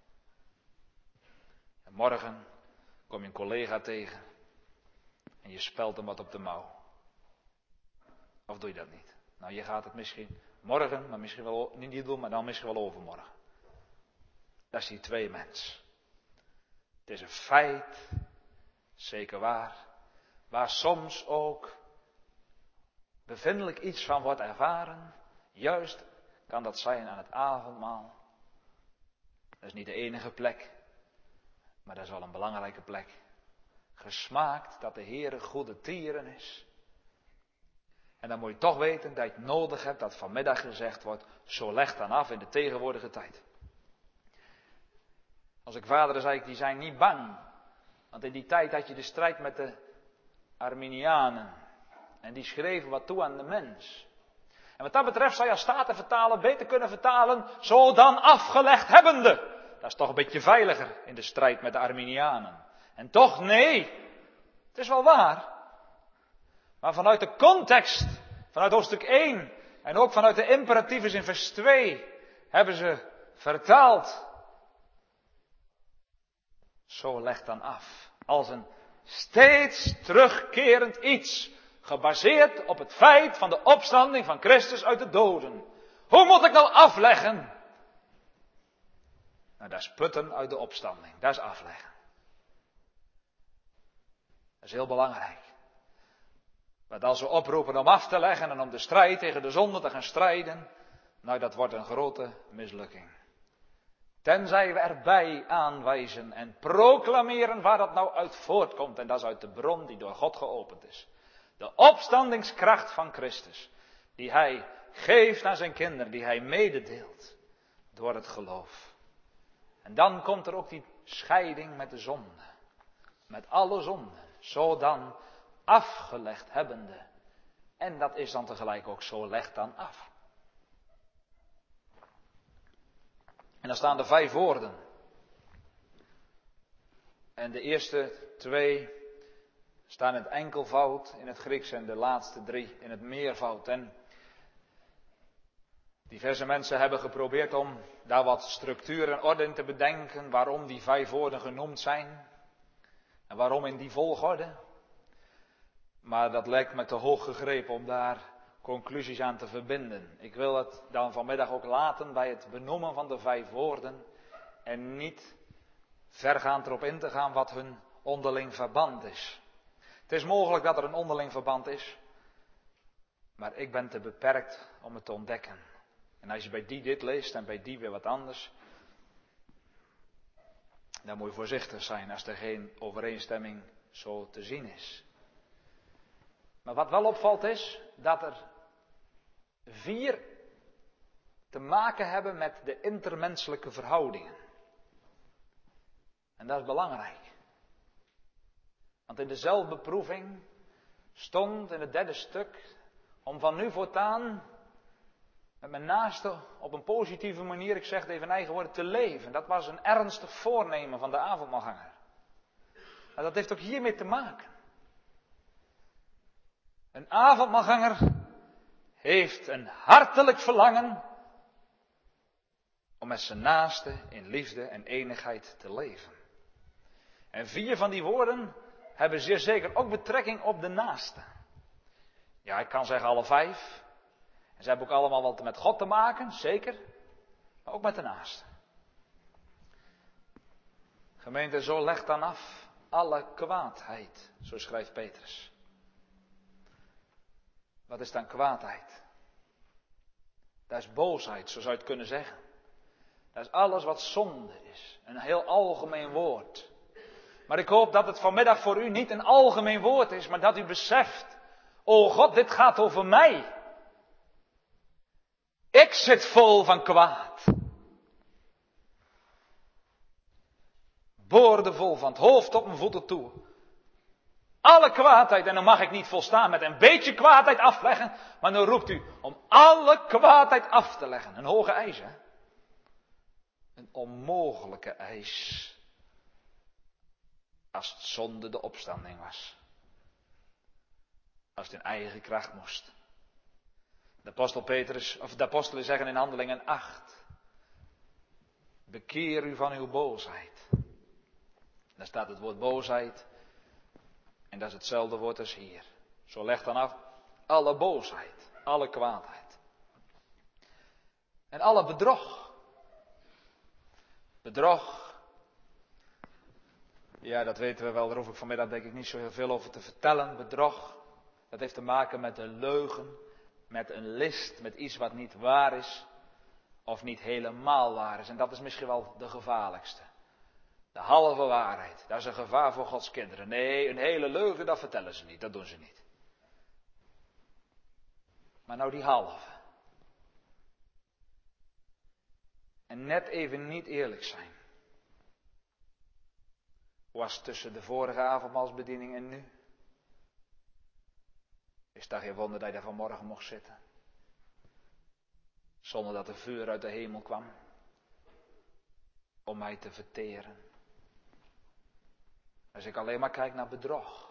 A: En morgen kom je een collega tegen. En je spelt hem wat op de mouw. Of doe je dat niet? Nou, je gaat het misschien morgen, maar misschien wel niet doen, maar dan misschien wel overmorgen. Dat is die tweemens. Het is een feit, zeker waar soms ook bevindelijk iets van wordt ervaren. Juist kan dat zijn aan het avondmaal. Dat is niet de enige plek, maar dat is wel een belangrijke plek. Gesmaakt dat de Heere goede tieren is. En dan moet je toch weten dat je het nodig hebt dat vanmiddag gezegd wordt, zo leg dan af in de tegenwoordige tijd. Als ik vaderen zei, die zijn niet bang. Want in die tijd had je de strijd met de Arminianen. En die schreven wat toe aan de mens. En wat dat betreft zou je als Statenvertaler beter kunnen vertalen, zo dan afgelegd hebbende. Dat is toch een beetje veiliger in de strijd met de Arminianen. En toch, nee, het is wel waar. Maar vanuit de context, vanuit hoofdstuk 1 en ook vanuit de imperatiefs in vers 2, hebben ze vertaald. Zo leg dan af. Als een steeds terugkerend iets. Gebaseerd op het feit van de opstanding van Christus uit de doden. Hoe moet ik nou afleggen? Nou, dat is putten uit de opstanding. Dat is afleggen. Dat is heel belangrijk. Want als we oproepen om af te leggen en om de strijd tegen de zonde te gaan strijden. Nou, dat wordt een grote mislukking. Tenzij we erbij aanwijzen en proclameren waar dat nou uit voortkomt. En dat is uit de bron die door God geopend is. De opstandingskracht van Christus. Die Hij geeft aan zijn kinderen. Die Hij mededeelt. Door het geloof. En dan komt er ook die scheiding met de zonde. Met alle zonden. Zo dan afgelegd hebbende. En dat is dan tegelijk ook zo leg dan af. En dan staan er 5 woorden. En de eerste 2 staan in het enkelvoud in het Grieks en de laatste 3 in het meervoud. En diverse mensen hebben geprobeerd om daar wat structuur en orde in te bedenken waarom die 5 woorden genoemd zijn. En waarom in die volgorde. Maar dat lijkt me te hoog gegrepen om daar conclusies aan te verbinden. Ik wil het dan vanmiddag ook laten bij het benoemen van de 5 woorden. En niet vergaand erop in te gaan wat hun onderling verband is. Het is mogelijk dat er een onderling verband is. Maar ik ben te beperkt om het te ontdekken. En als je bij die dit leest en bij die weer wat anders. Dan moet je voorzichtig zijn als er geen overeenstemming zo te zien is. Maar wat wel opvalt is dat er 4 te maken hebben met de intermenselijke verhoudingen. En dat is belangrijk. Want in de zelfbeproeving stond in het 3e stuk om van nu voortaan met mijn naaste op een positieve manier, ik zeg het even in eigen woorden, te leven. Dat was een ernstig voornemen van de avondmaalganger. En dat heeft ook hiermee te maken. Een avondmaalganger heeft een hartelijk verlangen om met zijn naaste in liefde en eenigheid te leven. En 4 van die woorden hebben zeer zeker ook betrekking op de naaste. Ja, ik kan zeggen alle 5. En ze hebben ook allemaal wat met God te maken, zeker. Maar ook met de naaste. Gemeente, zo legt dan af alle kwaadheid, zo schrijft Petrus. Wat is dan kwaadheid? Dat is boosheid, zo zou je het kunnen zeggen. Dat is alles wat zonde is. Een heel algemeen woord. Maar ik hoop dat het vanmiddag voor u niet een algemeen woord is, maar dat u beseft, o God, dit gaat over mij. Ik zit vol van kwaad. Boordevol van het hoofd tot mijn voeten toe. Alle kwaadheid, en dan mag ik niet volstaan met een beetje kwaadheid afleggen, maar dan roept u om alle kwaadheid af te leggen. Een hoge eis, hè? Een onmogelijke eis. Als het zonde de opstanding was. Als het in eigen kracht moest. De apostelen zeggen in Handelingen 8. Bekeer u van uw boosheid. Daar staat het woord boosheid. En dat is hetzelfde woord als hier. Zo legt dan af alle boosheid, alle kwaadheid. En alle bedrog. Bedrog. Ja, dat weten we wel, daar hoef ik vanmiddag denk ik niet zo heel veel over te vertellen. Bedrog, dat heeft te maken met een leugen, met een list, met iets wat niet waar is. of niet helemaal waar is. En dat is misschien wel de gevaarlijkste. De halve waarheid, dat is een gevaar voor Gods kinderen. Nee, een hele leugen, dat vertellen ze niet, dat doen ze niet. Maar nou die halve. En net even niet eerlijk zijn. Hoe was het tussen de vorige avondmaalsbediening en nu? Is dat geen wonder dat je daar vanmorgen mocht zitten? Zonder dat er vuur uit de hemel kwam. Om mij te verteren. Als ik alleen maar kijk naar bedrog.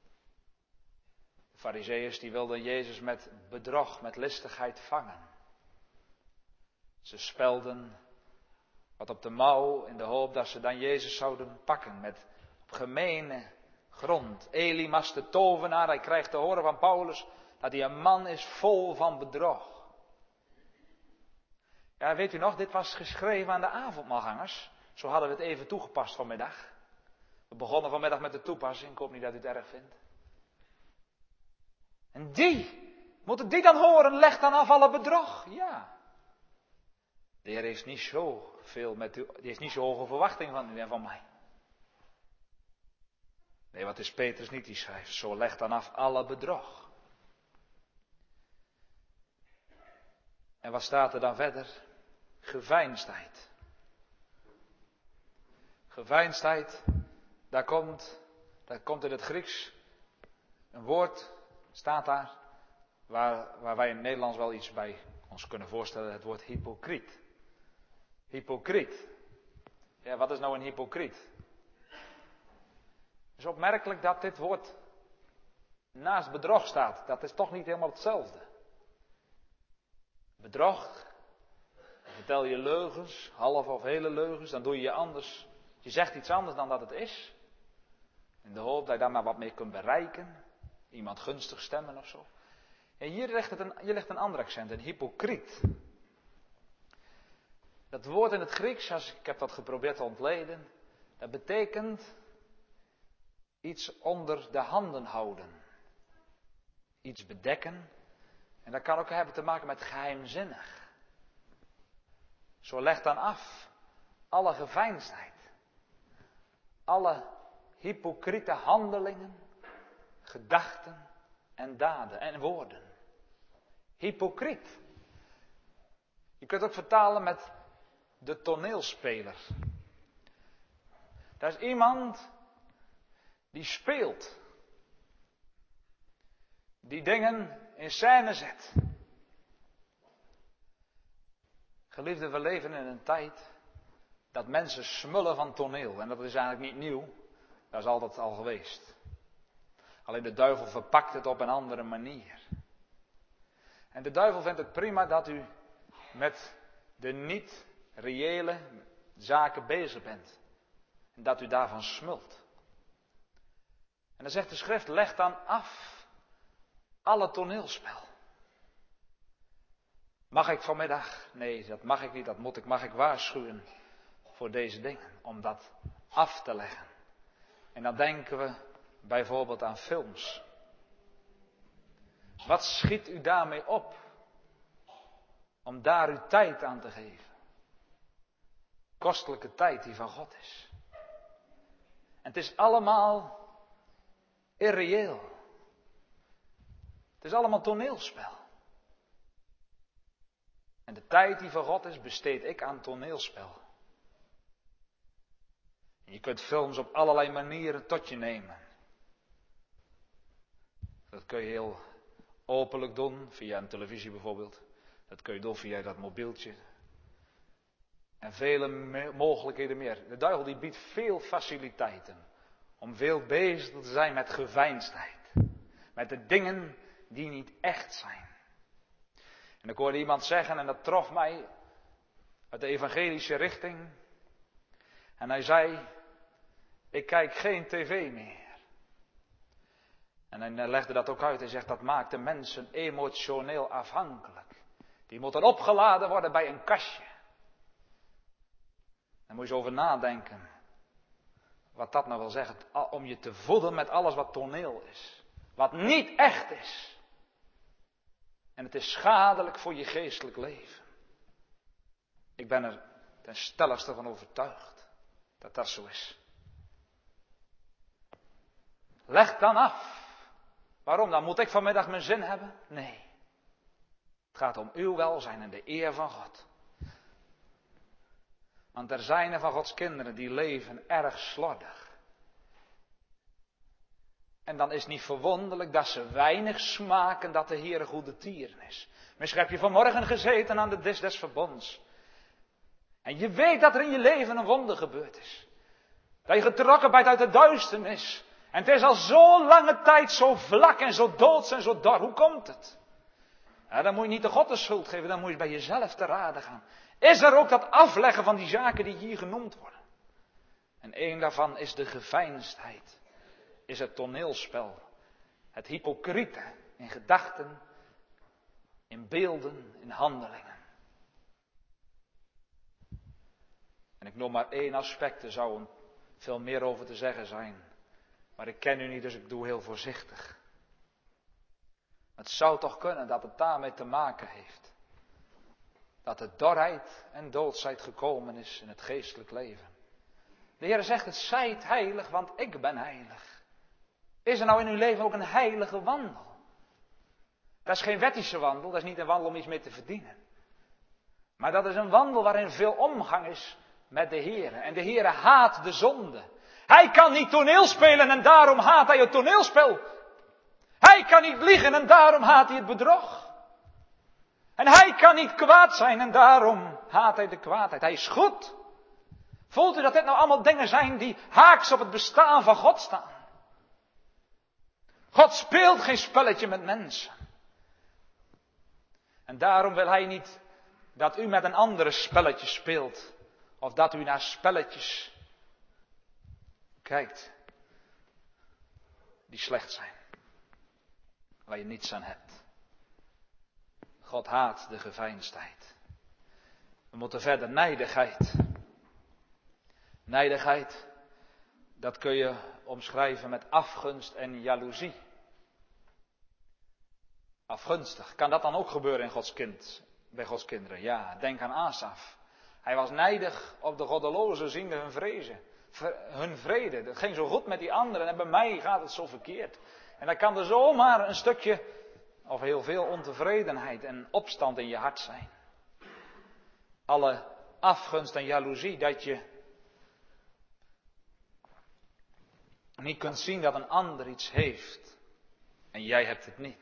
A: De Farizeeërs die wilden Jezus met bedrog, met listigheid vangen. Ze spelden wat op de mouw in de hoop dat ze dan Jezus zouden pakken met gemene grond. Elimas de tovenaar, hij krijgt te horen van Paulus dat hij een man is vol van bedrog. Ja, weet u nog, dit was geschreven aan de avondmaalgangers. Zo hadden we het even toegepast vanmiddag. We begonnen vanmiddag met de toepassing, ik hoop niet dat u het erg vindt. En moeten die dan horen, leg dan af alle bedrog? Ja. De Heer heeft niet zo veel met u, die heeft niet zo hoge verwachting van u en van mij. Nee, wat is Petrus niet die schrijft? Zo leg dan af alle bedrog. En wat staat er dan verder? Geveinsdheid. Geveinsdheid, daar komt in het Grieks een woord, staat daar, waar wij in het Nederlands wel iets bij ons kunnen voorstellen, het woord hypocriet. Hypocriet. Ja, wat is nou een hypocriet? Het is opmerkelijk dat dit woord naast bedrog staat. Dat is toch niet helemaal hetzelfde. Bedrog, dan vertel je leugens, half of hele leugens, dan doe je je anders. Je zegt iets anders dan dat het is. In de hoop dat je daar maar wat mee kunt bereiken. Iemand gunstig stemmen of zo. En hier ligt een ander accent, een hypocriet. Dat woord in het Grieks, ik heb dat geprobeerd te ontleden, dat betekent iets onder de handen houden. Iets bedekken. En dat kan ook hebben te maken met geheimzinnig. Zo leg dan af alle geveinsdheid. Alle hypocriete handelingen, gedachten en daden en woorden. Hypocriet. Je kunt het ook vertalen met de toneelspeler. Dat is iemand die speelt. Die dingen in scène zet. Geliefden, we leven in een tijd dat mensen smullen van toneel. En dat is eigenlijk niet nieuw. Dat is altijd al geweest. Alleen de duivel verpakt het op een andere manier. En de duivel vindt het prima dat u met de niet reële zaken bezig bent. En dat u daarvan smult. En dan zegt de schrift, leg dan af alle toneelspel. Mag ik vanmiddag? Nee, dat mag ik niet, mag ik waarschuwen voor deze dingen. Om dat af te leggen. En dan denken we bijvoorbeeld aan films. Wat schiet u daarmee op? Om daar uw tijd aan te geven. Kostelijke tijd die van God is. En het is allemaal irreëel. Het is allemaal toneelspel. En de tijd die van God is, besteed ik aan toneelspel. En je kunt films op allerlei manieren tot je nemen. Dat kun je heel openlijk doen, via een televisie bijvoorbeeld. Dat kun je doen via dat mobieltje. En vele mogelijkheden meer. De duivel die biedt veel faciliteiten. Om veel bezig te zijn met geveinsdheid. Met de dingen die niet echt zijn. En ik hoorde iemand zeggen, en dat trof mij uit de evangelische richting. En hij zei, ik kijk geen tv meer. En hij legde dat ook uit. Hij zegt, dat maakt de mensen emotioneel afhankelijk. Die moeten opgeladen worden bij een kastje. Daar moet je eens over nadenken. Wat dat nou wil zeggen. Om je te voeden met alles wat toneel is. Wat niet echt is. En het is schadelijk voor je geestelijk leven. Ik ben er ten stelligste van overtuigd dat dat zo is. Leg dan af. Waarom? Dan moet ik vanmiddag mijn zin hebben? Nee. Het gaat om uw welzijn en de eer van God. Want er zijn er van Gods kinderen die leven erg slordig. En dan is het niet verwonderlijk dat ze weinig smaken dat de Heer een goede tieren is. Misschien heb je vanmorgen gezeten aan de dis des verbonds. En je weet dat er in je leven een wonder gebeurd is. Dat je getrokken bent uit de duisternis. En het is al zo'n lange tijd zo vlak en zo doods en zo dor. Hoe komt het? Ja, dan moet je niet de God de schuld geven, dan moet je bij jezelf te raden gaan. Is er ook dat afleggen van die zaken die hier genoemd worden? En één daarvan is de geveinsdheid. Is het toneelspel. Het hypocriete in gedachten, in beelden, in handelingen. En ik noem maar één aspect, er zou veel meer over te zeggen zijn. Maar ik ken u niet, dus ik doe heel voorzichtig. Het zou toch kunnen dat het daarmee te maken heeft. Dat de dorheid en doodsheid gekomen is in het geestelijk leven. De Heer zegt, het zijt heilig, want ik ben heilig. Is er nou in uw leven ook een heilige wandel? Dat is geen wettische wandel, dat is niet een wandel om iets mee te verdienen. Maar dat is een wandel waarin veel omgang is met de Heer. En de Heer haat de zonde. Hij kan niet toneel spelen en daarom haat hij het toneelspel. Hij kan niet liegen en daarom haat hij het bedrog. En hij kan niet kwaad zijn en daarom haat hij de kwaadheid. Hij is goed. Voelt u dat dit nou allemaal dingen zijn die haaks op het bestaan van God staan? God speelt geen spelletje met mensen. En daarom wil hij niet dat u met een andere spelletje speelt. Of dat u naar spelletjes kijkt. Die slecht zijn. Waar je niets aan hebt. God haat de geveinsdheid. We moeten verder nijdigheid. Nijdigheid, dat kun je omschrijven met afgunst en jaloezie. Afgunstig. Kan dat dan ook gebeuren in bij Gods kinderen? Ja, denk aan Asaf. Hij was nijdig op de goddelozen, ziende hun vrede. Het ging zo goed met die anderen en bij mij gaat het zo verkeerd. En dan kan er zomaar een stukje, of heel veel ontevredenheid en opstand in je hart zijn. Alle afgunst en jaloezie, dat je niet kunt zien dat een ander iets heeft. En jij hebt het niet.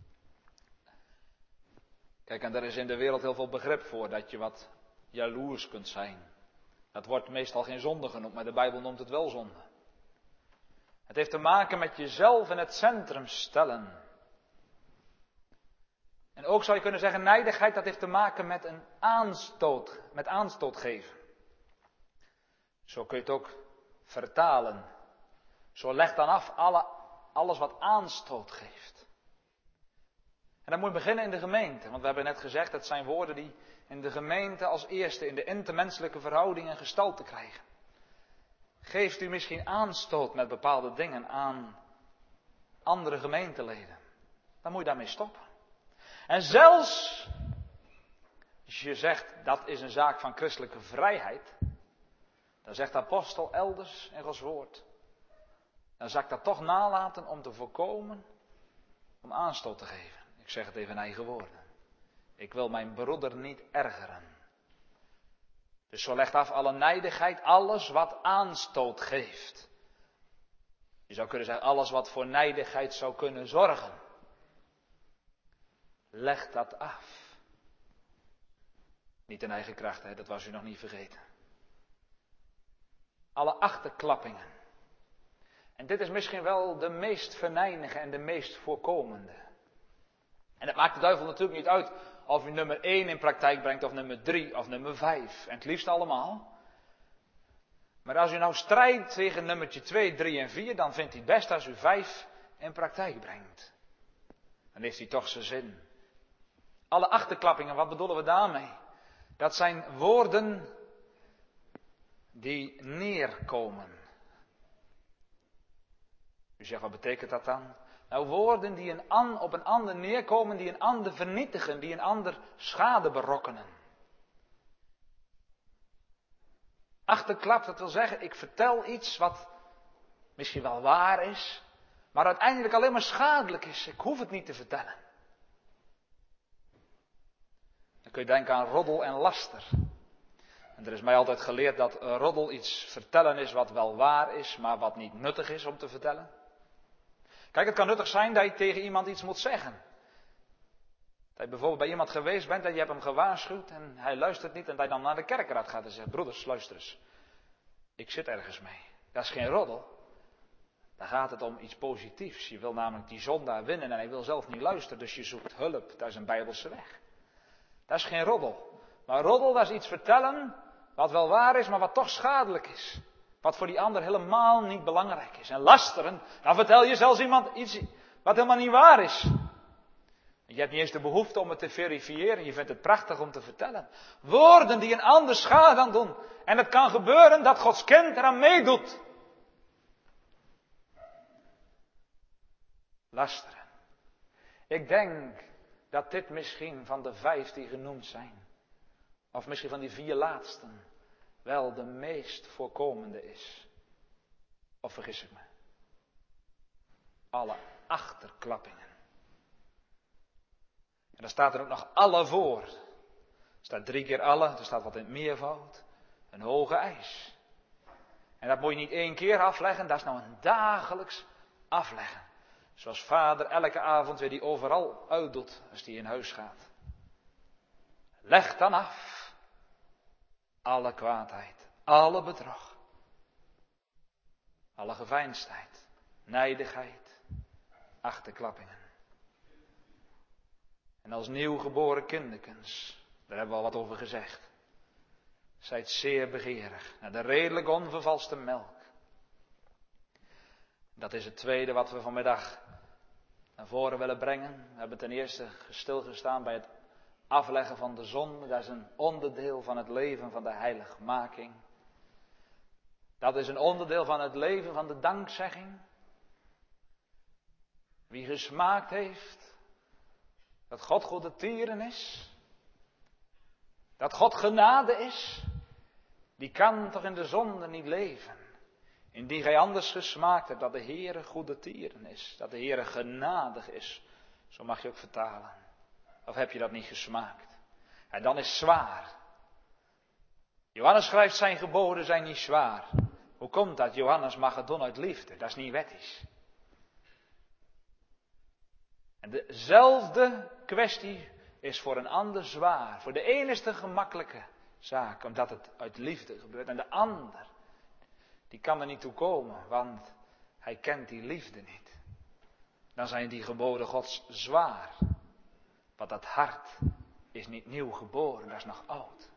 A: Kijk, en daar is in de wereld heel veel begrip voor, dat je wat jaloers kunt zijn. Dat wordt meestal geen zonde genoemd, maar de Bijbel noemt het wel zonde. Het heeft te maken met jezelf in het centrum stellen. En ook zou je kunnen zeggen, nijdigheid, dat heeft te maken met een aanstoot geven. Zo kun je het ook vertalen. Zo leg dan af alles wat aanstoot geeft. En dat moet beginnen in de gemeente. Want we hebben net gezegd, het zijn woorden die in de gemeente als eerste in de intermenselijke verhoudingen gestalte krijgen. Geeft u misschien aanstoot met bepaalde dingen aan andere gemeenteleden. Dan moet je daarmee stoppen. En zelfs als je zegt dat is een zaak van christelijke vrijheid. Dan zegt de apostel elders in Gods woord. Dan zou ik dat toch nalaten om te voorkomen om aanstoot te geven. Ik zeg het even in eigen woorden. Ik wil mijn broeder niet ergeren. Dus zo legt af alle nijdigheid, alles wat aanstoot geeft. Je zou kunnen zeggen, alles wat voor nijdigheid zou kunnen zorgen. Leg dat af. Niet in eigen kracht, hè? Dat was u nog niet vergeten. Alle achterklappingen. En dit is misschien wel de meest venijnige en de meest voorkomende. En het maakt de duivel natuurlijk niet uit of u nummer 1 in praktijk brengt of nummer 3 of nummer 5. En het liefst allemaal. Maar als u nou strijdt tegen nummertje 2, 3 en 4, dan vindt hij het best als u 5 in praktijk brengt. Dan heeft hij toch zijn zin. Alle achterklappingen, wat bedoelen we daarmee? Dat zijn woorden die neerkomen. U zegt, wat betekent dat dan? Nou, woorden die op een ander neerkomen, die een ander vernietigen, die een ander schade berokkenen. Achterklap, dat wil zeggen, ik vertel iets wat misschien wel waar is, maar uiteindelijk alleen maar schadelijk is. Ik hoef het niet te vertellen. Dan kun je denken aan roddel en laster. En er is mij altijd geleerd dat roddel iets vertellen is wat wel waar is, maar wat niet nuttig is om te vertellen. Kijk, het kan nuttig zijn dat je tegen iemand iets moet zeggen. Dat je bijvoorbeeld bij iemand geweest bent en je hebt hem gewaarschuwd en hij luistert niet en dat je dan naar de kerkraad gaat en zegt, broeders, luister eens. Ik zit ergens mee. Dat is geen roddel. Dan gaat het om iets positiefs. Je wil namelijk die zondaar winnen en hij wil zelf niet luisteren, dus je zoekt hulp. Dat is een Bijbelse weg. Dat is geen roddel. Maar roddel, dat is iets vertellen wat wel waar is, maar wat toch schadelijk is. Wat voor die ander helemaal niet belangrijk is. En lasteren, dan vertel je zelfs iemand iets wat helemaal niet waar is. Je hebt niet eens de behoefte om het te verifiëren. Je vindt het prachtig om te vertellen. Woorden die een ander schade aan doen. En het kan gebeuren dat Gods kind eraan meedoet. Lasteren. Ik denk dat dit misschien van de 5 die genoemd zijn, of misschien van die 4 laatsten, wel de meest voorkomende is. Of vergis ik me? Alle achterklappingen. En daar staat er ook nog alle voor. Er staat 3 keer alle, er staat wat in het meervoud. Een hoge eis. En dat moet je niet 1 keer afleggen, dat is nou een dagelijks afleggen. Zoals vader elke avond weer die overal uitdoet als die in huis gaat. Leg dan af alle kwaadheid, alle bedrog, alle geveinsdheid, nijdigheid, achterklappingen. En als nieuwgeboren kinderkens, daar hebben we al wat over gezegd, zijt zeer begeerig naar de redelijk onvervalste melk. Dat is het tweede wat we vanmiddag naar voren willen brengen. We hebben ten eerste stilgestaan bij het afleggen van de zonde. Dat is een onderdeel van het leven van de heiligmaking. Dat is een onderdeel van het leven van de dankzegging. Wie gesmaakt heeft dat God goede tieren is, dat God genade is, die kan toch in de zonde niet leven. Indien gij anders gesmaakt hebt dat de Heere goede tieren is, dat de Heere genadig is, zo mag je ook vertalen. Of heb je dat niet gesmaakt? En dan is het zwaar. Johannes schrijft, zijn geboden zijn niet zwaar. Hoe komt dat? Johannes mag het doen uit liefde, dat is niet wettisch. En dezelfde kwestie is voor een ander zwaar. Voor de een is het een gemakkelijke zaak, omdat het uit liefde gebeurt. En de ander, die kan er niet toe komen, want hij kent die liefde niet. Dan zijn die geboden Gods zwaar. Want dat hart is niet nieuw geboren, dat is nog oud.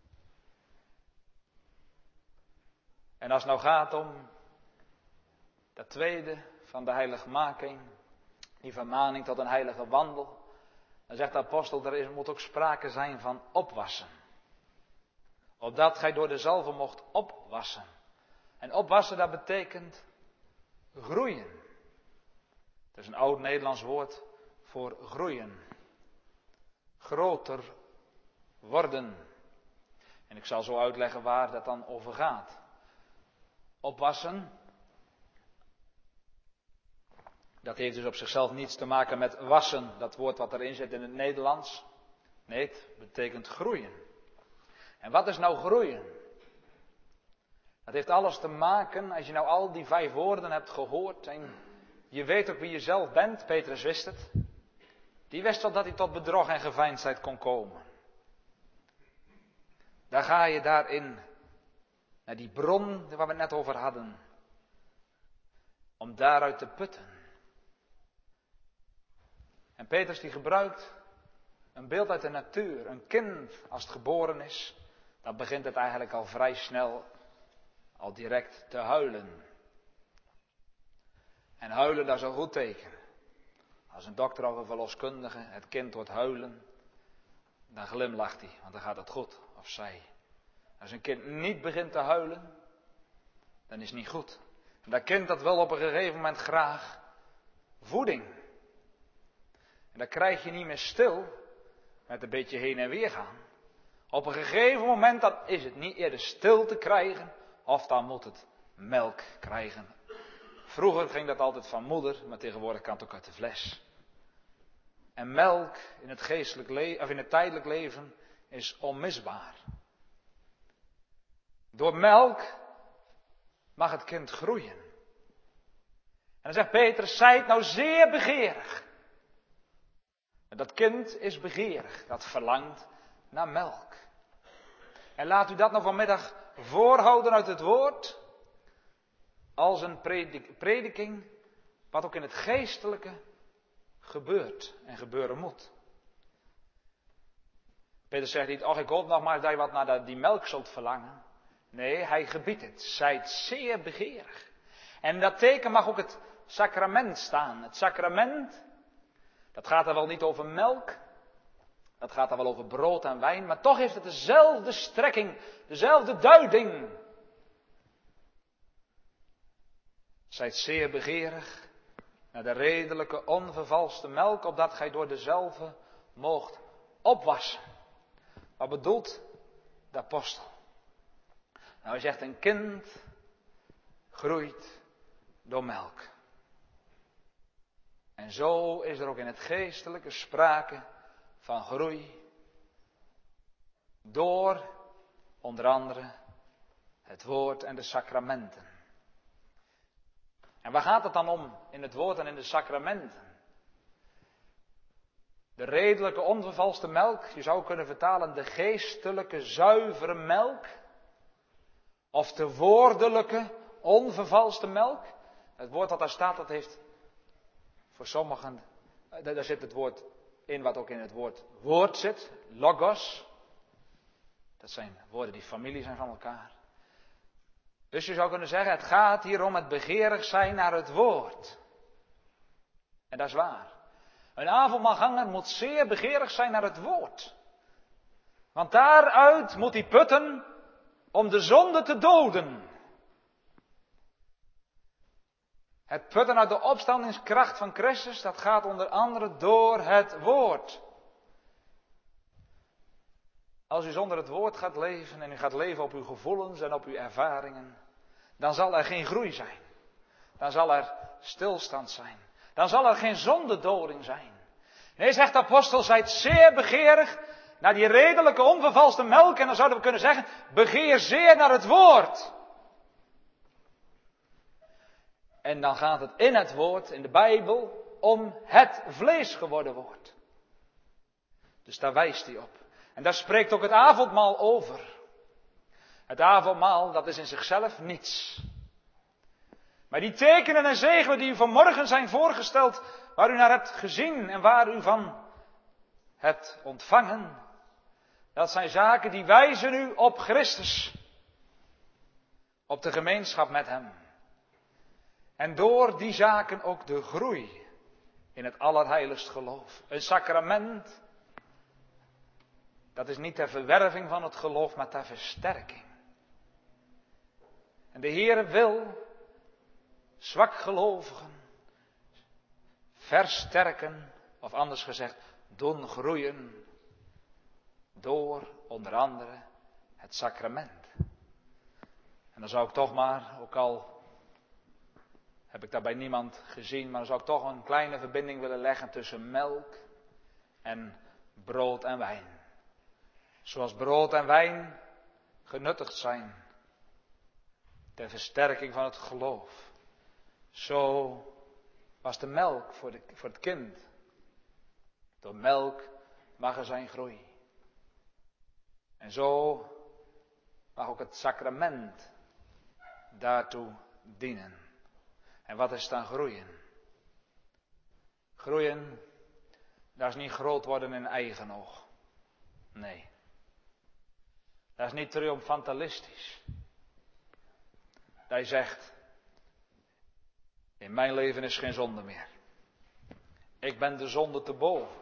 A: En als het nou gaat om dat tweede van de heiligmaking, die vermaning tot een heilige wandel, dan zegt de apostel, er moet ook sprake zijn van opwassen. Opdat gij door de zalve mocht opwassen. En opwassen, dat betekent groeien. Het is een oud Nederlands woord voor groeien. Groter worden. En ik zal zo uitleggen waar dat dan over gaat. Opwassen, dat heeft dus op zichzelf niets te maken met wassen, dat woord wat erin zit in het Nederlands. Nee, het betekent groeien. En wat is nou groeien? Dat heeft alles te maken, als je nou al die 5 woorden hebt gehoord en je weet ook wie je zelf bent, Petrus wist het. Die wist wel dat hij tot bedrog en geveinsdheid kon komen. Daar ga je daarin naar die bron waar we het net over hadden. Om daaruit te putten. En Petrus die gebruikt een beeld uit de natuur. Een kind als het geboren is, dan begint het eigenlijk al vrij snel, al direct te huilen. En huilen, dat is een goed teken. Als een dokter of een verloskundige het kind hoort huilen, dan glimlacht hij, want dan gaat het goed, of zij. Als een kind niet begint te huilen, dan is het niet goed. En dat kind dat wil op een gegeven moment graag voeding. En dat krijg je niet meer stil met een beetje heen en weer gaan. Op een gegeven moment dan is het niet eerder stil te krijgen, of dan moet het melk krijgen. Vroeger ging dat altijd van moeder, maar tegenwoordig kan het ook uit de fles. En melk in het geestelijk of in het tijdelijk leven is onmisbaar. Door melk mag het kind groeien. En dan zegt Petrus, zijt nou zeer begeerig. En dat kind is begeerig, dat verlangt naar melk. En laat u dat nou vanmiddag voorhouden uit het woord, als een prediking, wat ook in het geestelijke gebeurt en gebeuren moet. Petrus zegt niet, ik hoop nog maar dat je wat naar die melk zult verlangen. Nee, hij gebiedt het, zijt zeer begeerig. En dat teken mag ook het sacrament staan. Het sacrament, dat gaat er wel niet over melk. Dat gaat er wel over brood en wijn. Maar toch heeft het dezelfde strekking, dezelfde duiding. Zijt zeer begeerig naar de redelijke, onvervalste melk, opdat gij door dezelfde moogt opwassen. Wat bedoelt de apostel? Nou, hij zegt, een kind groeit door melk. En zo is er ook in het geestelijke sprake van groei. Door, onder andere, het woord en de sacramenten. En waar gaat het dan om in het woord en in de sacramenten? De redelijke, onvervalste melk, je zou kunnen vertalen de geestelijke, zuivere melk. Of de woordelijke, onvervalste melk. Het woord dat daar staat, dat heeft voor sommigen, daar zit het woord in wat ook in het woord zit. Logos. Dat zijn woorden die familie zijn van elkaar. Dus je zou kunnen zeggen, het gaat hier om het begeerig zijn naar het woord. En dat is waar. Een avondmaalganger moet zeer begeerig zijn naar het woord. Want daaruit moet hij putten om de zonde te doden. Het putten uit de opstandingskracht van Christus, dat gaat onder andere door het woord. Als u zonder het woord gaat leven en u gaat leven op uw gevoelens en op uw ervaringen, dan zal er geen groei zijn. Dan zal er stilstand zijn. Dan zal er geen zondedoding zijn. Nee, zegt de apostel, zijt zeer begeerig naar die redelijke, onvervalste melk. En dan zouden we kunnen zeggen, begeer zeer naar het woord. En dan gaat het in het woord, in de Bijbel, om het vlees geworden woord. Dus daar wijst hij op. En daar spreekt ook het avondmaal over. Het avondmaal, dat is in zichzelf niets. Maar die tekenen en zegelen die u vanmorgen zijn voorgesteld, waar u naar hebt gezien en waar u van hebt ontvangen, dat zijn zaken die wijzen u op Christus. Op de gemeenschap met Hem. En door die zaken ook de groei in het allerheiligst geloof. Een sacrament, dat is niet ter verwerving van het geloof, maar ter versterking. En de Heere wil zwakgelovigen versterken, of anders gezegd, doen groeien door onder andere het sacrament. En dan zou ik toch maar, ook al heb ik daarbij niemand gezien, maar dan zou ik toch een kleine verbinding willen leggen tussen melk en brood en wijn. Zoals brood en wijn genuttigd zijn ter versterking van het geloof. Zo was de melk voor het kind. Door melk mag er zijn groei. En zo mag ook het sacrament daartoe dienen. En wat is dan groeien? Groeien, dat is niet groot worden in eigen oog. Nee. Dat is niet triomfantalistisch. Dat je zegt, in mijn leven is geen zonde meer. Ik ben de zonde te boven.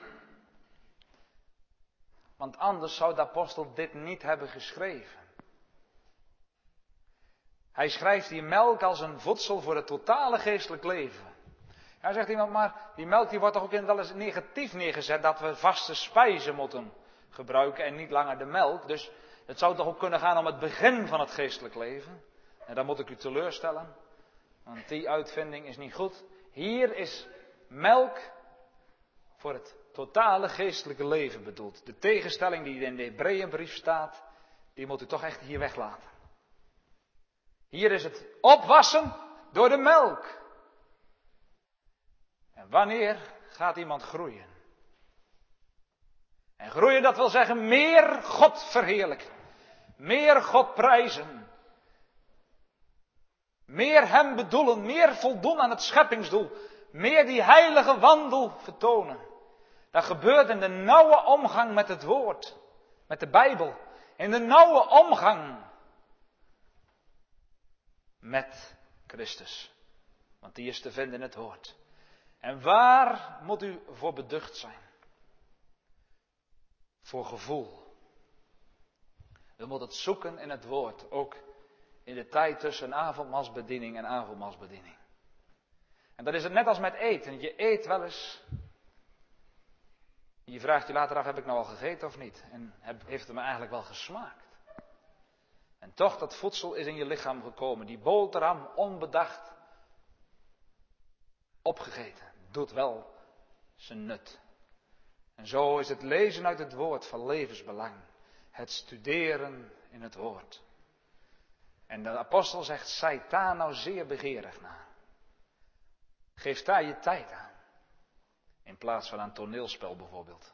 A: Want anders zou de apostel dit niet hebben geschreven. Hij schrijft die melk als een voedsel voor het totale geestelijk leven. Ja, zegt iemand, maar die melk die wordt toch ook wel eens negatief neergezet, dat we vaste spijzen moeten gebruiken en niet langer de melk. Dus het zou toch ook kunnen gaan om het begin van het geestelijk leven. En dan moet ik u teleurstellen, want die uitvinding is niet goed. Hier is melk voor het totale geestelijke leven bedoeld. De tegenstelling die in de Hebreeënbrief staat, die moet u toch echt hier weglaten. Hier is het opwassen door de melk. En wanneer gaat iemand groeien? En groeien, dat wil zeggen meer God verheerlijken. Meer God prijzen. Meer Hem bedoelen. Meer voldoen aan het scheppingsdoel. Meer die heilige wandel vertonen. Dat gebeurt in de nauwe omgang met het woord. Met de Bijbel. In de nauwe omgang met Christus. Want die is te vinden in het woord. En waar moet u voor beducht zijn? Voor gevoel. U moet het zoeken in het woord. Ook in de tijd tussen avondmaalsbediening en avondmaalsbediening. En dat is het net als met eten. Je eet wel eens. Je vraagt je later af, heb ik nou al gegeten of niet? En heeft het me eigenlijk wel gesmaakt? En toch, dat voedsel is in je lichaam gekomen. Die boterham onbedacht opgegeten. Doet wel zijn nut. En zo is het lezen uit het woord van levensbelang. Het studeren in het woord. En de apostel zegt, zijt daar nou zeer begeerig naar. Geef daar je tijd aan. In plaats van aan toneelspel bijvoorbeeld.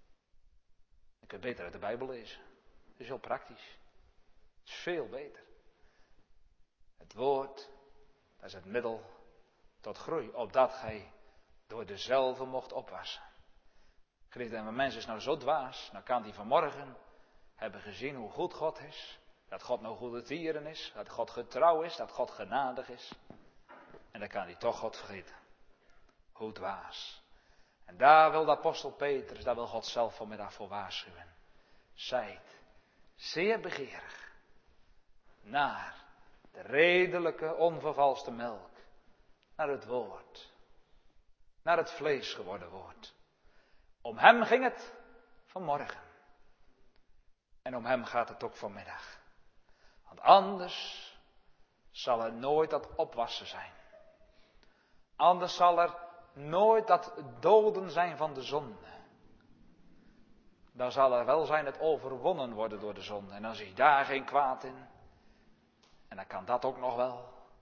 A: Je kunt beter uit de Bijbel lezen. Dat is heel praktisch. Het is veel beter. Het woord, dat is het middel tot groei. Opdat gij door dezelfde mocht opwassen. Geliefde, en een mens is nou zo dwaas. Nou kan hij vanmorgen hebben gezien hoe goed God is. Dat God nou goede tieren is. Dat God getrouw is. Dat God genadig is. En dan kan hij toch God vergeten. Hoe dwaas. En daar wil de apostel Petrus, daar wil God zelf vanmiddag voor waarschuwen. Zijt zeer begeerig naar de redelijke, onvervalste melk. Naar het woord. Naar het vlees geworden woord. Om hem ging het vanmorgen. En om hem gaat het ook vanmiddag. Want anders zal er nooit dat opwassen zijn. Anders zal er nooit dat doden zijn van de zonde. Dan zal er wel zijn het overwonnen worden door de zonde. En dan zie je daar geen kwaad in. En dan kan dat ook nog wel.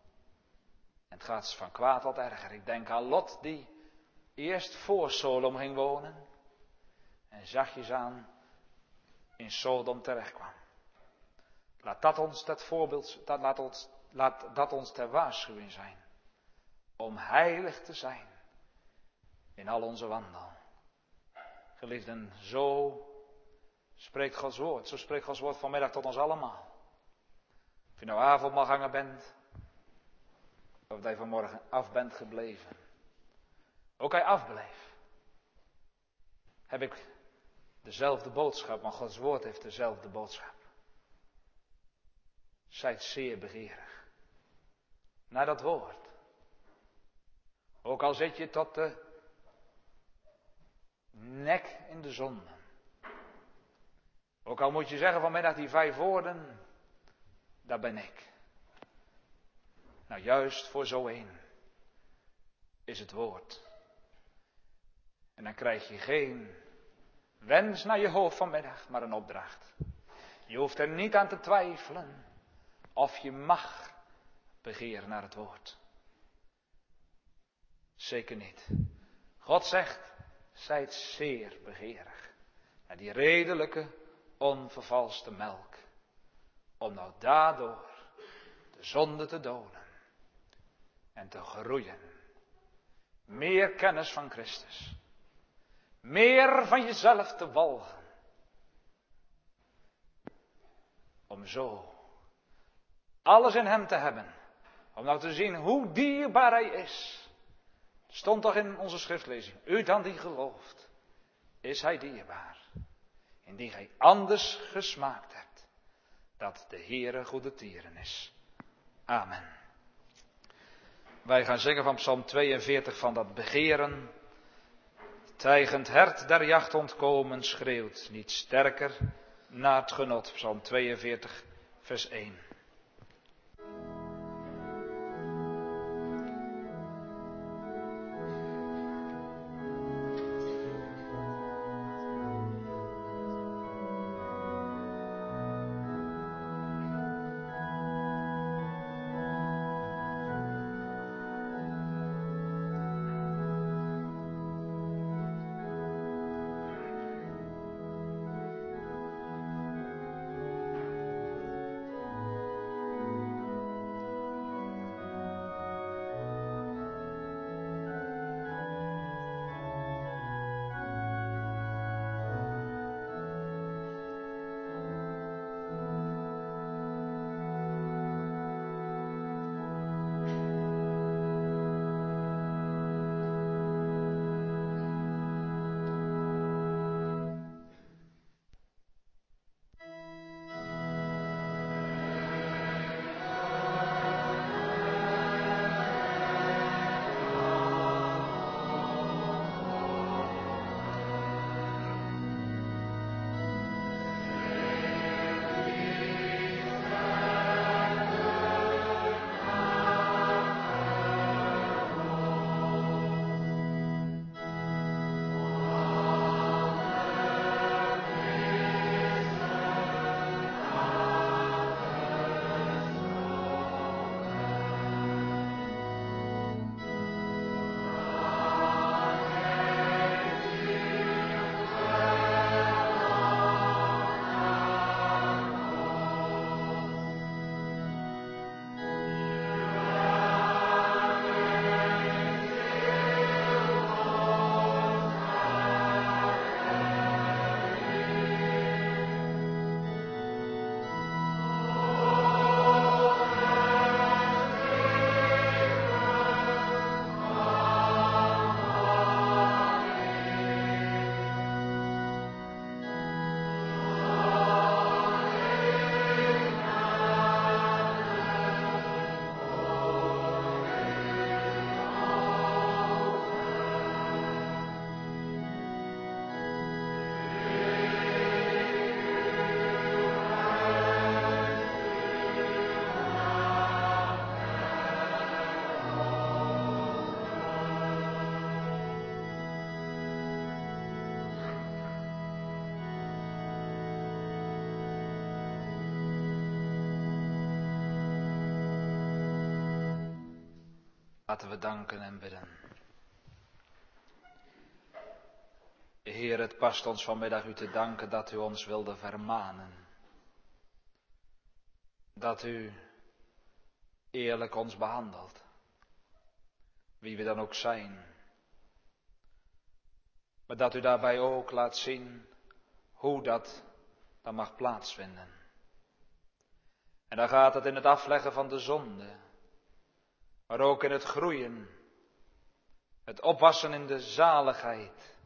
A: En het gaat van kwaad wat erger. Ik denk aan Lot die eerst voor Sodom ging wonen. En zachtjes aan in Sodom terechtkwam. Laat dat ons dat voorbeeld, laat dat ons ter waarschuwing zijn. Om heilig te zijn. In al onze wandel. Geliefden, zo spreekt Gods woord. Zo spreekt Gods woord vanmiddag tot ons allemaal. Of je nou avondmaalganger bent. Of dat je vanmorgen af bent gebleven. Ook hij afbleef. Heb ik dezelfde boodschap. Maar Gods woord heeft dezelfde boodschap. Zijt zeer begeerig. Naar dat woord. Ook al zit je tot de nek in de zonde. Ook al moet je zeggen vanmiddag die 5 woorden, daar ben ik. Nou juist voor zo een is het woord. En dan krijg je geen wens naar je hoofd vanmiddag, maar een opdracht. Je hoeft er niet aan te twijfelen of je mag begeren naar het woord. Zeker niet. God zegt, zijt zeer begeerig naar die redelijke, onvervalste melk. Om nou daardoor de zonde te doden en te groeien. Meer kennis van Christus. Meer van jezelf te walgen. Om zo alles in hem te hebben. Om nou te zien hoe dierbaar hij is. Stond toch in onze schriftlezing. U dan die gelooft. Is hij dierbaar. Indien gij anders gesmaakt hebt. Dat de Heere goede tieren is. Amen. Wij gaan zingen van Psalm 42 van dat begeren. tijgend hert der jacht ontkomen, schreeuwt niet sterker naar het genot. Psalm 42, vers 1. Laten we danken en bidden. Heer, het past ons vanmiddag u te danken dat u ons wilde vermanen. Dat u eerlijk ons behandelt. Wie we dan ook zijn. Maar dat u daarbij ook laat zien hoe dat dan mag plaatsvinden. En dan gaat het in het afleggen van de zonde. Maar ook in het groeien. Het opwassen in de zaligheid.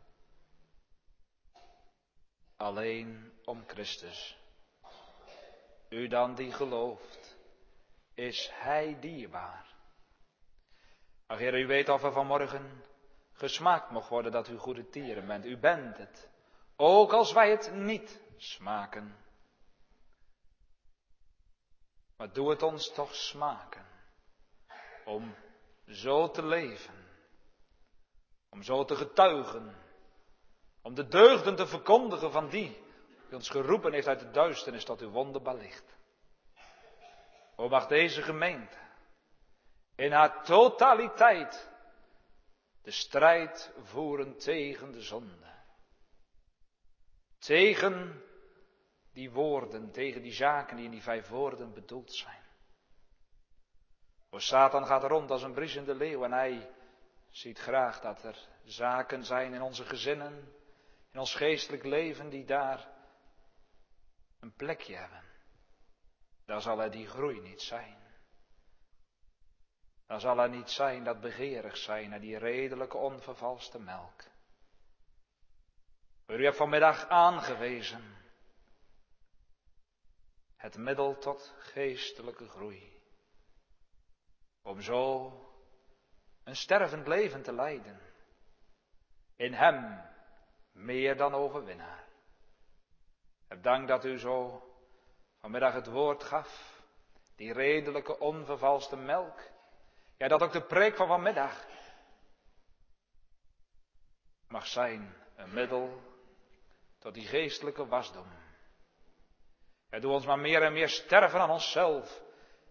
A: Alleen om Christus. U dan die gelooft, is Hij dierbaar. Ach Heer, u weet of er vanmorgen gesmaakt mocht worden dat u goede tieren bent. U bent het. Ook als wij het niet smaken. Maar doe het ons toch smaken. Om zo te leven. Om zo te getuigen. Om de deugden te verkondigen van die ons geroepen heeft uit de duisternis tot uw wonderbaar licht. O mag deze gemeente in haar totaliteit de strijd voeren tegen de zonde. Tegen die woorden, tegen die zaken die in die 5 woorden bedoeld zijn. O Satan gaat rond als een briesende leeuw en hij ziet graag dat er zaken zijn in onze gezinnen, in ons geestelijk leven die daar een plekje hebben. Dan zal er die groei niet zijn. Dan zal er niet zijn dat begeerig zijn naar die redelijke onvervalste melk. Maar u hebt vanmiddag aangewezen het middel tot geestelijke groei. Om zo een stervend leven te leiden. In hem meer dan overwinnaar. Heb dank dat u zo vanmiddag het woord gaf. Die redelijke, onvervalste melk. Ja, dat ook de preek van vanmiddag mag zijn een middel tot die geestelijke wasdom. Ja, doe ons maar meer en meer sterven aan onszelf.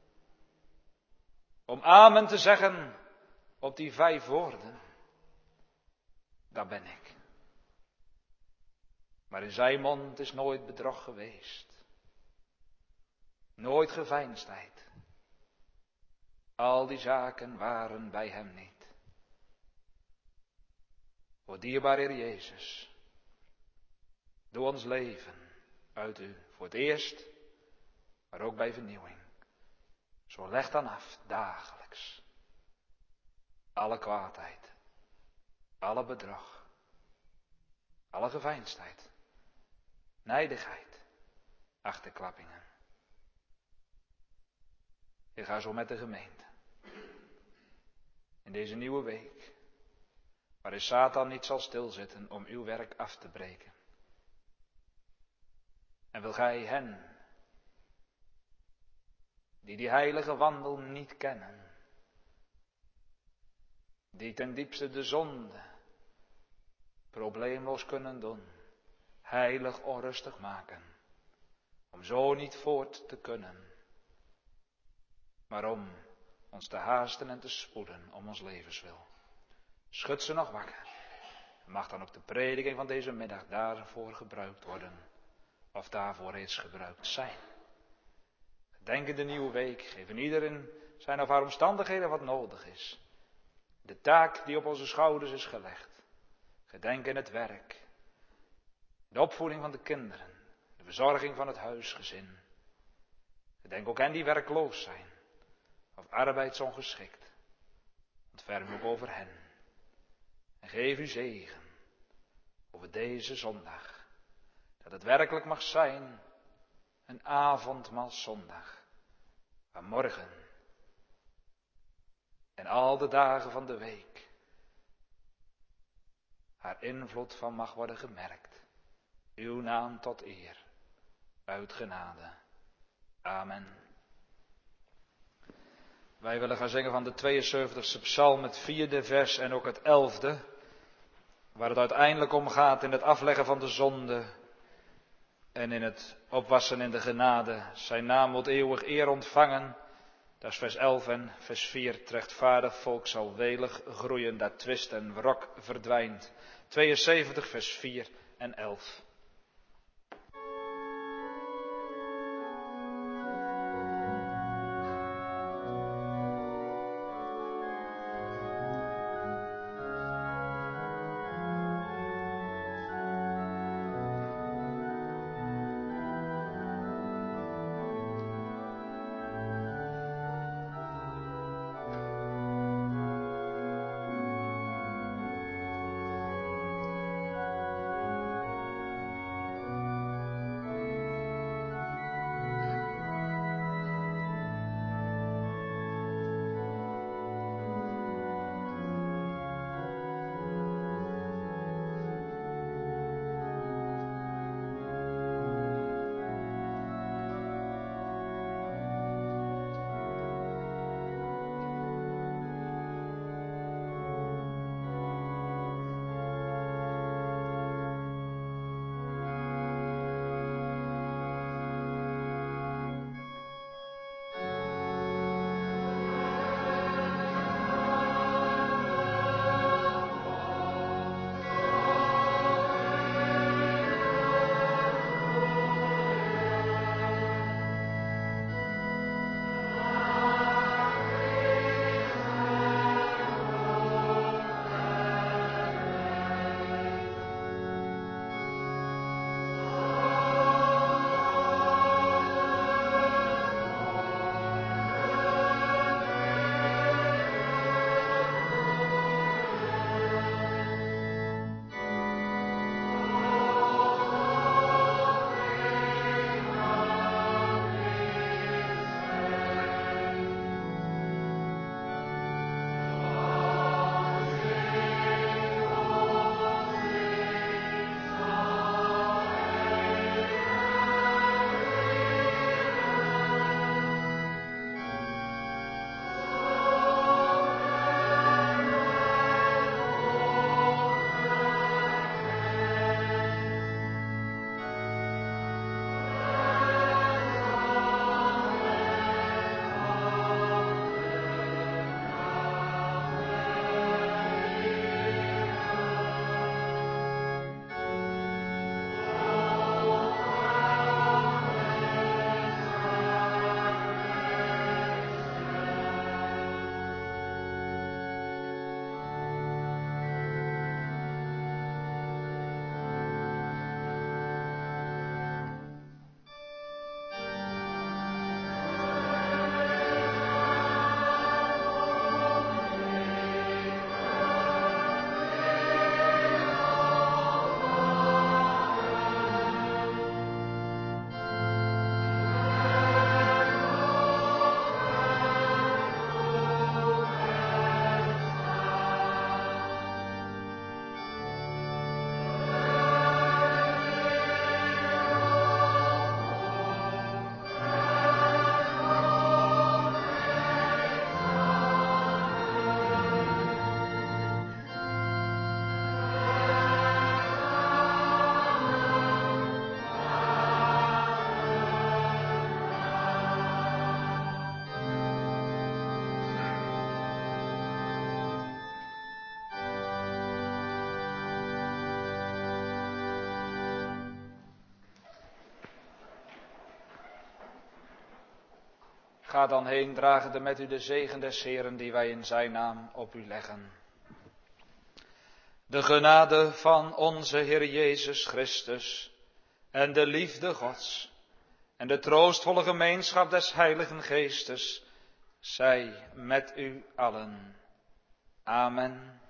A: Om amen te zeggen op die 5 woorden. Daar ben ik. Maar in zijn mond is nooit bedrog geweest. Nooit geveinsdheid. Al die zaken waren bij hem niet. O dierbare Heer Jezus. Doe ons leven uit u voor het eerst, maar ook bij vernieuwing. Zo leg dan af, dagelijks. Alle kwaadheid, alle bedrog, alle geveinsdheid, nijdigheid, achterklappingen. Ik ga zo met de gemeente. In deze nieuwe week, waarin Satan niet zal stilzitten om uw werk af te breken. En wil gij hen, die heilige wandel niet kennen, die ten diepste de zonde probleemloos kunnen doen, heilig onrustig maken, om zo niet voort te kunnen, maar om ons te haasten en te spoeden om ons levenswil. Schud ze nog wakker. Mag dan ook de prediking van deze middag daarvoor gebruikt worden, of daarvoor reeds gebruikt zijn. Denk in de nieuwe week, geven ieder in zijn of haar omstandigheden wat nodig is. De taak die op onze schouders is gelegd. Gedenk in het werk. De opvoeding van de kinderen. De verzorging van het huisgezin. Gedenk ook hen die werkloos zijn. Of arbeidsongeschikt. Ontferm ook over hen. En geef u zegen over deze zondag. Dat het werkelijk mag zijn een avondmaalszondag. Waar morgen en al de dagen van de week haar invloed van mag worden gemerkt. Uw naam tot eer, uit genade. Amen. Wij willen gaan zingen van de 72e psalm, het 4e vers en ook het 11e. Waar het uiteindelijk om gaat in het afleggen van de zonde en in het opwassen in de genade. Zijn naam moet eeuwig eer ontvangen. Dat is vers 11 en vers 4. Het rechtvaardig volk zal welig groeien, daar twist en wrok verdwijnt. 72 vers 4 en 11. Ga dan heen, dragende met u de zegen des Heeren die wij in zijn naam op u leggen. De genade van onze Heer Jezus Christus en de liefde Gods en de troostvolle gemeenschap des Heiligen Geestes zij met u allen. Amen.